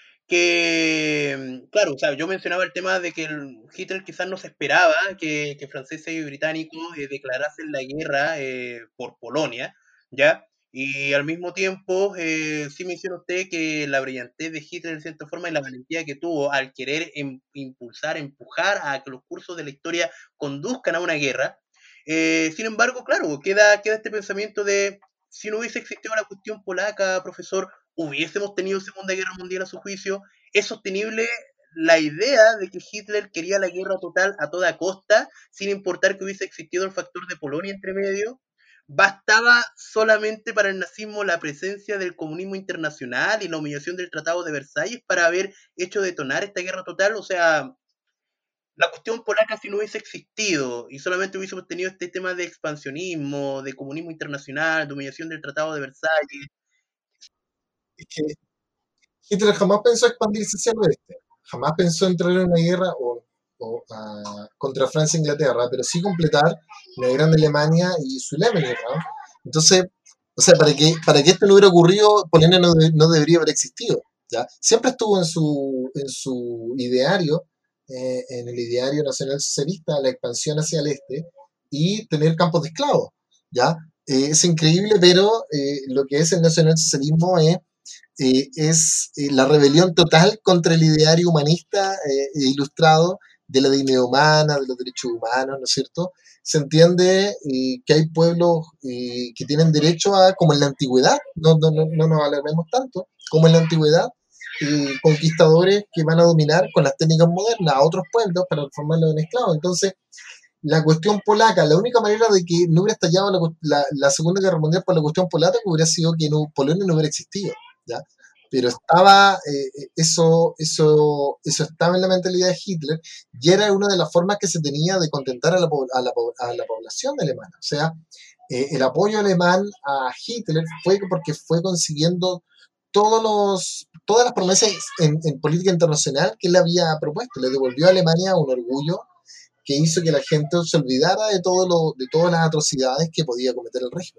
que, mm, claro, o sea, yo mencionaba el tema de que el Hitler quizás no se esperaba que, que franceses y británicos eh, declarasen la guerra eh, por Polonia, ¿ya? Y al mismo tiempo, eh, sí menciona usted que la brillantez de Hitler, de cierta forma, y la valentía que tuvo al querer em- impulsar, empujar a que los cursos de la historia conduzcan a una guerra. Eh, sin embargo, claro, queda, queda este pensamiento de, si no hubiese existido la cuestión polaca, profesor, hubiésemos tenido Segunda Guerra Mundial a su juicio. ¿Es sostenible la idea de que Hitler quería la guerra total a toda costa, sin importar que hubiese existido el factor de Polonia entre medio? ¿Bastaba solamente para el nazismo la presencia del comunismo internacional y la humillación del Tratado de Versalles para haber hecho detonar esta guerra total? O sea, la cuestión polaca, si no hubiese existido y solamente hubiésemos tenido este tema de expansionismo, de comunismo internacional, de humillación del Tratado de Versalles. es que Hitler jamás pensó expandirse hacia el oeste, jamás pensó entrar en una guerra o, o, uh, contra Francia e Inglaterra, pero sí completar la Grande Alemania y su Lemberg, ¿no? Entonces, o sea, para que, para que esto no hubiera ocurrido, Polonia no, de, no debería haber existido, ¿ya? Siempre estuvo en su, en su ideario, eh, en el ideario nacional socialista, la expansión hacia el este y tener campos de esclavos, ¿ya? Eh, es increíble, pero eh, lo que es el nacionalsocialismo es eh, es eh, la rebelión total contra el ideario humanista eh, e ilustrado de la dignidad humana, de los derechos humanos, ¿no es cierto? Se entiende eh, que hay pueblos eh, que tienen derecho a, como en la antigüedad, no, no, no, no nos alarmemos tanto, como en la antigüedad, eh, conquistadores que van a dominar con las técnicas modernas a otros pueblos para transformarlos en esclavos. Entonces, la cuestión polaca, la única manera de que no hubiera estallado la, la, la Segunda Guerra Mundial por la cuestión polaca hubiera sido que no, Polonia no hubiera existido, ¿ya? Pero estaba, eh, eso, eso, eso estaba en la mentalidad de Hitler y era una de las formas que se tenía de contentar a la, a la, a la población alemana. O sea, eh, el apoyo alemán a Hitler fue porque fue consiguiendo todos los, todas las promesas en, en política internacional que él había propuesto. Le devolvió a Alemania un orgullo que hizo que la gente se olvidara de, todo lo, de todas las atrocidades que podía cometer el régimen.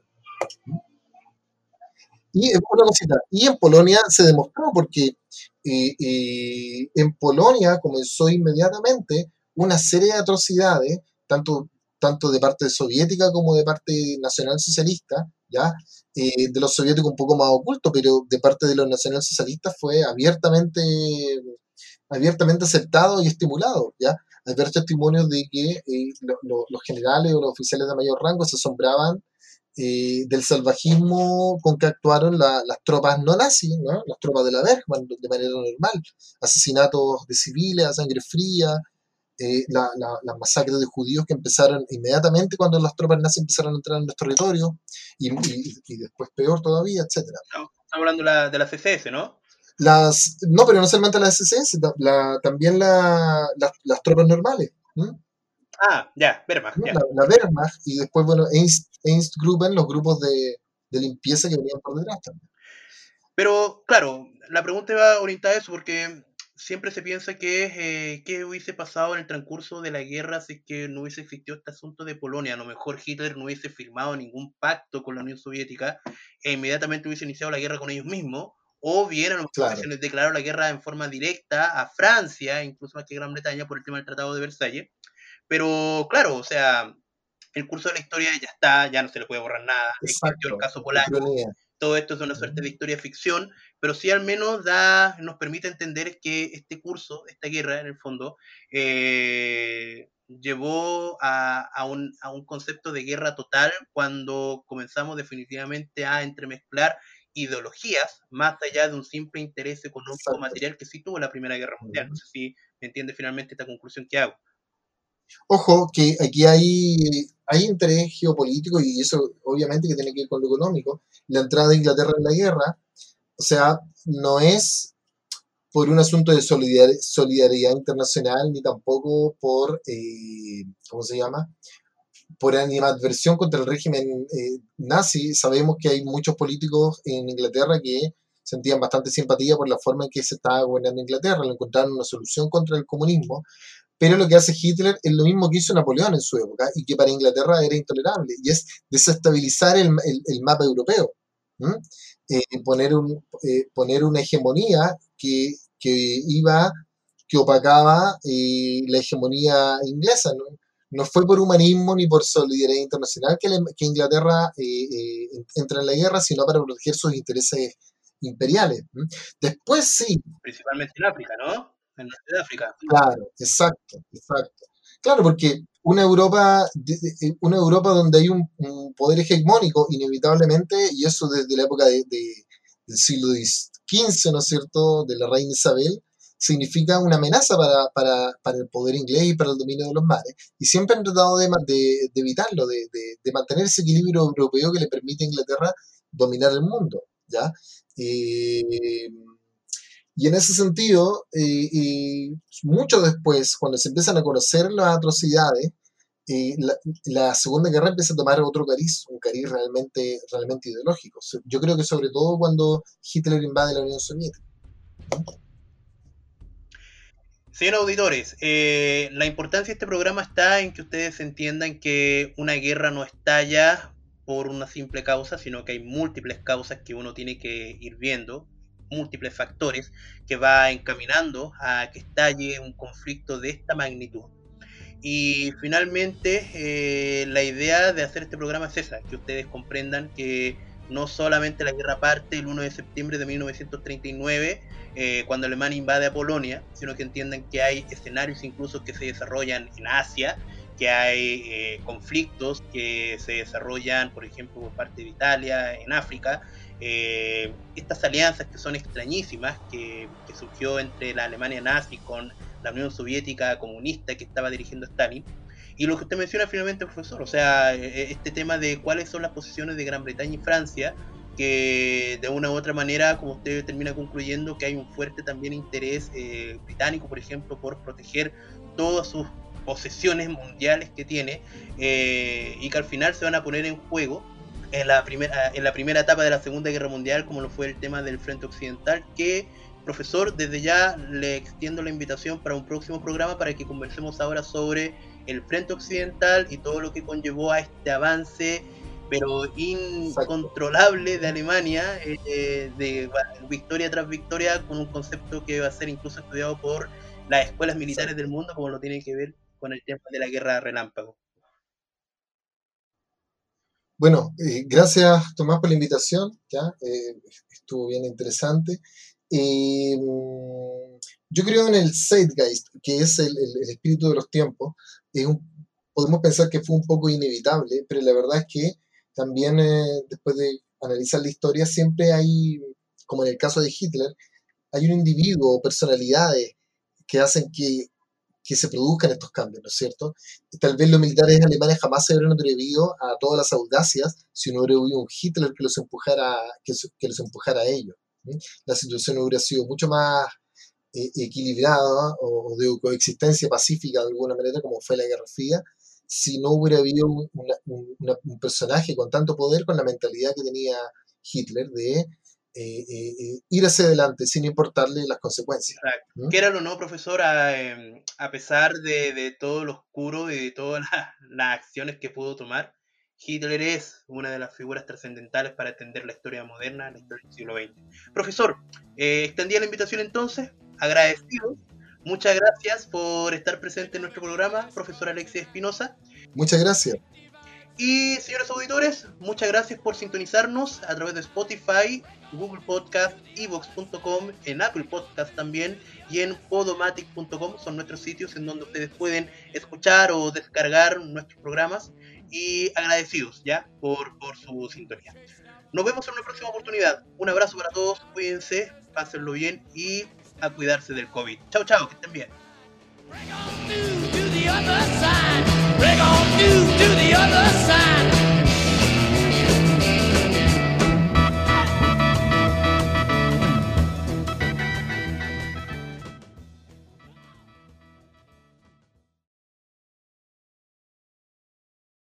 Y en, una cosita, y en Polonia se demostró porque eh, eh, en Polonia comenzó inmediatamente una serie de atrocidades, tanto, tanto de parte soviética como de parte nacionalsocialista, ¿ya? Eh, de los soviéticos un poco más oculto, pero de parte de los nacionalsocialistas fue abiertamente, abiertamente aceptado y estimulado, ¿ya? Hay varios testimonios de que eh, lo, lo, los generales o los oficiales de mayor rango se asombraban eh, del salvajismo con que actuaron la, las tropas no nazis, ¿no? Las tropas de la Wehrmacht de manera normal, asesinatos de civiles a sangre fría, eh, la, la, las masacres de judíos que empezaron inmediatamente cuando las tropas nazis empezaron a entrar en los territorios y, y, y después peor todavía, etcétera. Estamos hablando la, de la C C S, ¿no? Las, no, pero no solamente las S S, la, también la, la, las tropas normales. ¿Mm? Ah, ya, Wehrmacht, ya. La, la Wehrmacht y después, bueno, Einstgruppen, los grupos de, de limpieza que venían por detrás también. Pero, claro, la pregunta va orientada a eso porque siempre se piensa que eh, qué hubiese pasado en el transcurso de la guerra si es que no hubiese existido este asunto de Polonia. A lo mejor Hitler no hubiese firmado ningún pacto con la Unión Soviética e inmediatamente hubiese iniciado la guerra con ellos mismos, o bien a lo mejor Claro. hubiesen declarado la guerra en forma directa a Francia, incluso más que Gran Bretaña, por el tema del Tratado de Versalles. Pero, claro, o sea, el curso de la historia ya está, ya no se le puede borrar nada, existió el Exacto. caso polaco, Ucrania. todo esto es una suerte de historia ficción, pero sí al menos da, nos permite entender que este curso, esta guerra en el fondo, eh, llevó a, a, un, a un concepto de guerra total cuando comenzamos definitivamente a entremezclar ideologías, más allá de un simple interés económico Exacto. material que sí tuvo la Primera Guerra Mundial. No Ujú. sé si me entiende finalmente esta conclusión que hago. Ojo, que aquí hay, hay interés geopolítico y eso obviamente que tiene que ver con lo económico. La entrada de Inglaterra en la guerra, o sea, no es por un asunto de solidar- solidaridad internacional ni tampoco por, eh, ¿cómo se llama? Por animadversión contra el régimen eh, nazi. Sabemos que hay muchos políticos en Inglaterra que sentían bastante simpatía por la forma en que se estaba gobernando Inglaterra, le encontraron una solución contra el comunismo, pero lo que hace Hitler es lo mismo que hizo Napoleón en su época y que para Inglaterra era intolerable, y es desestabilizar el, el- el mapa europeo. ¿M? Eh, poner, un, eh, poner una hegemonía que, que iba, que opacaba eh, la hegemonía inglesa. ¿No? No fue por humanismo ni por solidaridad internacional que, le- que Inglaterra eh, eh, entra en la guerra, sino para proteger sus intereses imperiales. ¿M? Después sí. Principalmente en África, ¿no? En el norte de África. Claro, exacto, exacto. Claro, porque una Europa, de- de- una Europa donde hay un, un poder hegemónico, inevitablemente, y eso desde la época de- de- del siglo quince, ¿no es cierto?, de la reina Isabel, significa una amenaza para, para- para el poder inglés y para el dominio de los mares. Y siempre han tratado de, ma- de- de evitarlo, de, de- de mantener ese equilibrio europeo que le permite a Inglaterra dominar el mundo, ¿ya? Eh, y en ese sentido, eh, eh, mucho después, cuando se empiezan a conocer las atrocidades, eh, la, la Segunda Guerra empieza a tomar otro cariz, un cariz realmente, realmente ideológico. So- Yo creo que sobre todo cuando Hitler invade la Unión Soviética. Señores auditores, eh, la importancia de este programa está en que ustedes entiendan que una guerra no estalla por una simple causa, sino que hay múltiples causas que uno tiene que ir viendo, múltiples factores que va encaminando a que estalle un conflicto de esta magnitud. Y finalmente, eh, la idea de hacer este programa es esa, que ustedes comprendan que no solamente la guerra parte el uno de septiembre de mil novecientos treinta y nueve, eh, cuando Alemania invade a Polonia, sino que entiendan que hay escenarios incluso que se desarrollan en Asia, que hay eh, conflictos que se desarrollan, por ejemplo, por parte de Italia, en África, eh, estas alianzas que son extrañísimas, que, que surgió entre la Alemania nazi con la Unión Soviética comunista que estaba dirigiendo Stalin. Y lo que usted menciona finalmente, profesor, o sea, este tema de cuáles son las posiciones de Gran Bretaña y Francia, que de una u otra manera, como usted termina concluyendo, que hay un fuerte también interés eh, británico, por ejemplo, por proteger todas sus posesiones mundiales que tiene, eh, y que al final se van a poner en juego en la, primera, en la primera etapa de la Segunda Guerra Mundial, como lo fue el tema del Frente Occidental, que profesor, desde ya le extiendo la invitación para un próximo programa para que conversemos ahora sobre el Frente Occidental y todo lo que conllevó a este avance, pero Exacto. incontrolable de Alemania, eh, de victoria tras victoria, con un concepto que va a ser incluso estudiado por las escuelas militares Exacto. del mundo, como lo tiene que ver con el tema de la guerra relámpago. Bueno, eh, gracias Tomás por la invitación, ¿ya? Eh, estuvo bien interesante. Eh, yo creo en el Zeitgeist, que es el, el- el espíritu de los tiempos. Es un- podemos pensar que fue un poco inevitable, pero la verdad es que también eh, después de analizar la historia, siempre hay, como en el caso de Hitler, hay un individuo o personalidades que hacen que que se produzcan estos cambios, ¿no es cierto? Tal vez los militares alemanes jamás se hubieran atrevido a todas las audacias si no hubiera habido un Hitler que los empujara, que, que los empujara a ellos. ¿Sí? La situación hubiera sido mucho más eh, equilibrada o de coexistencia pacífica de alguna manera, como fue la Guerra Fría, si no hubiera habido un, una, un, una, un personaje con tanto poder, con la mentalidad que tenía Hitler de eh, eh, ir hacia adelante sin importarle las consecuencias. Exacto. ¿Mm? Quéralo o no, profesor, a, eh, a pesar de, de todo lo oscuro y de todas las, las acciones que pudo tomar, Hitler es una de las figuras trascendentales para entender la historia moderna, la historia del siglo veinte. Profesor, eh, extendía la invitación entonces, agradecido. Muchas gracias por estar presente en nuestro programa, profesor Alexis Espinosa. Muchas gracias. Y señores auditores, muchas gracias por sintonizarnos a través de Spotify, Google Podcast, evox punto com, en Apple Podcast también y en podomatic punto com. Son nuestros sitios en donde ustedes pueden escuchar o descargar nuestros programas, y agradecidos ya por, por su sintonía. Nos vemos en una próxima oportunidad. Un abrazo para todos, cuídense, pásenlo bien y a cuidarse del COVID. Chao, chao, que estén bien. Break on through to the other side. Break on through to the other side.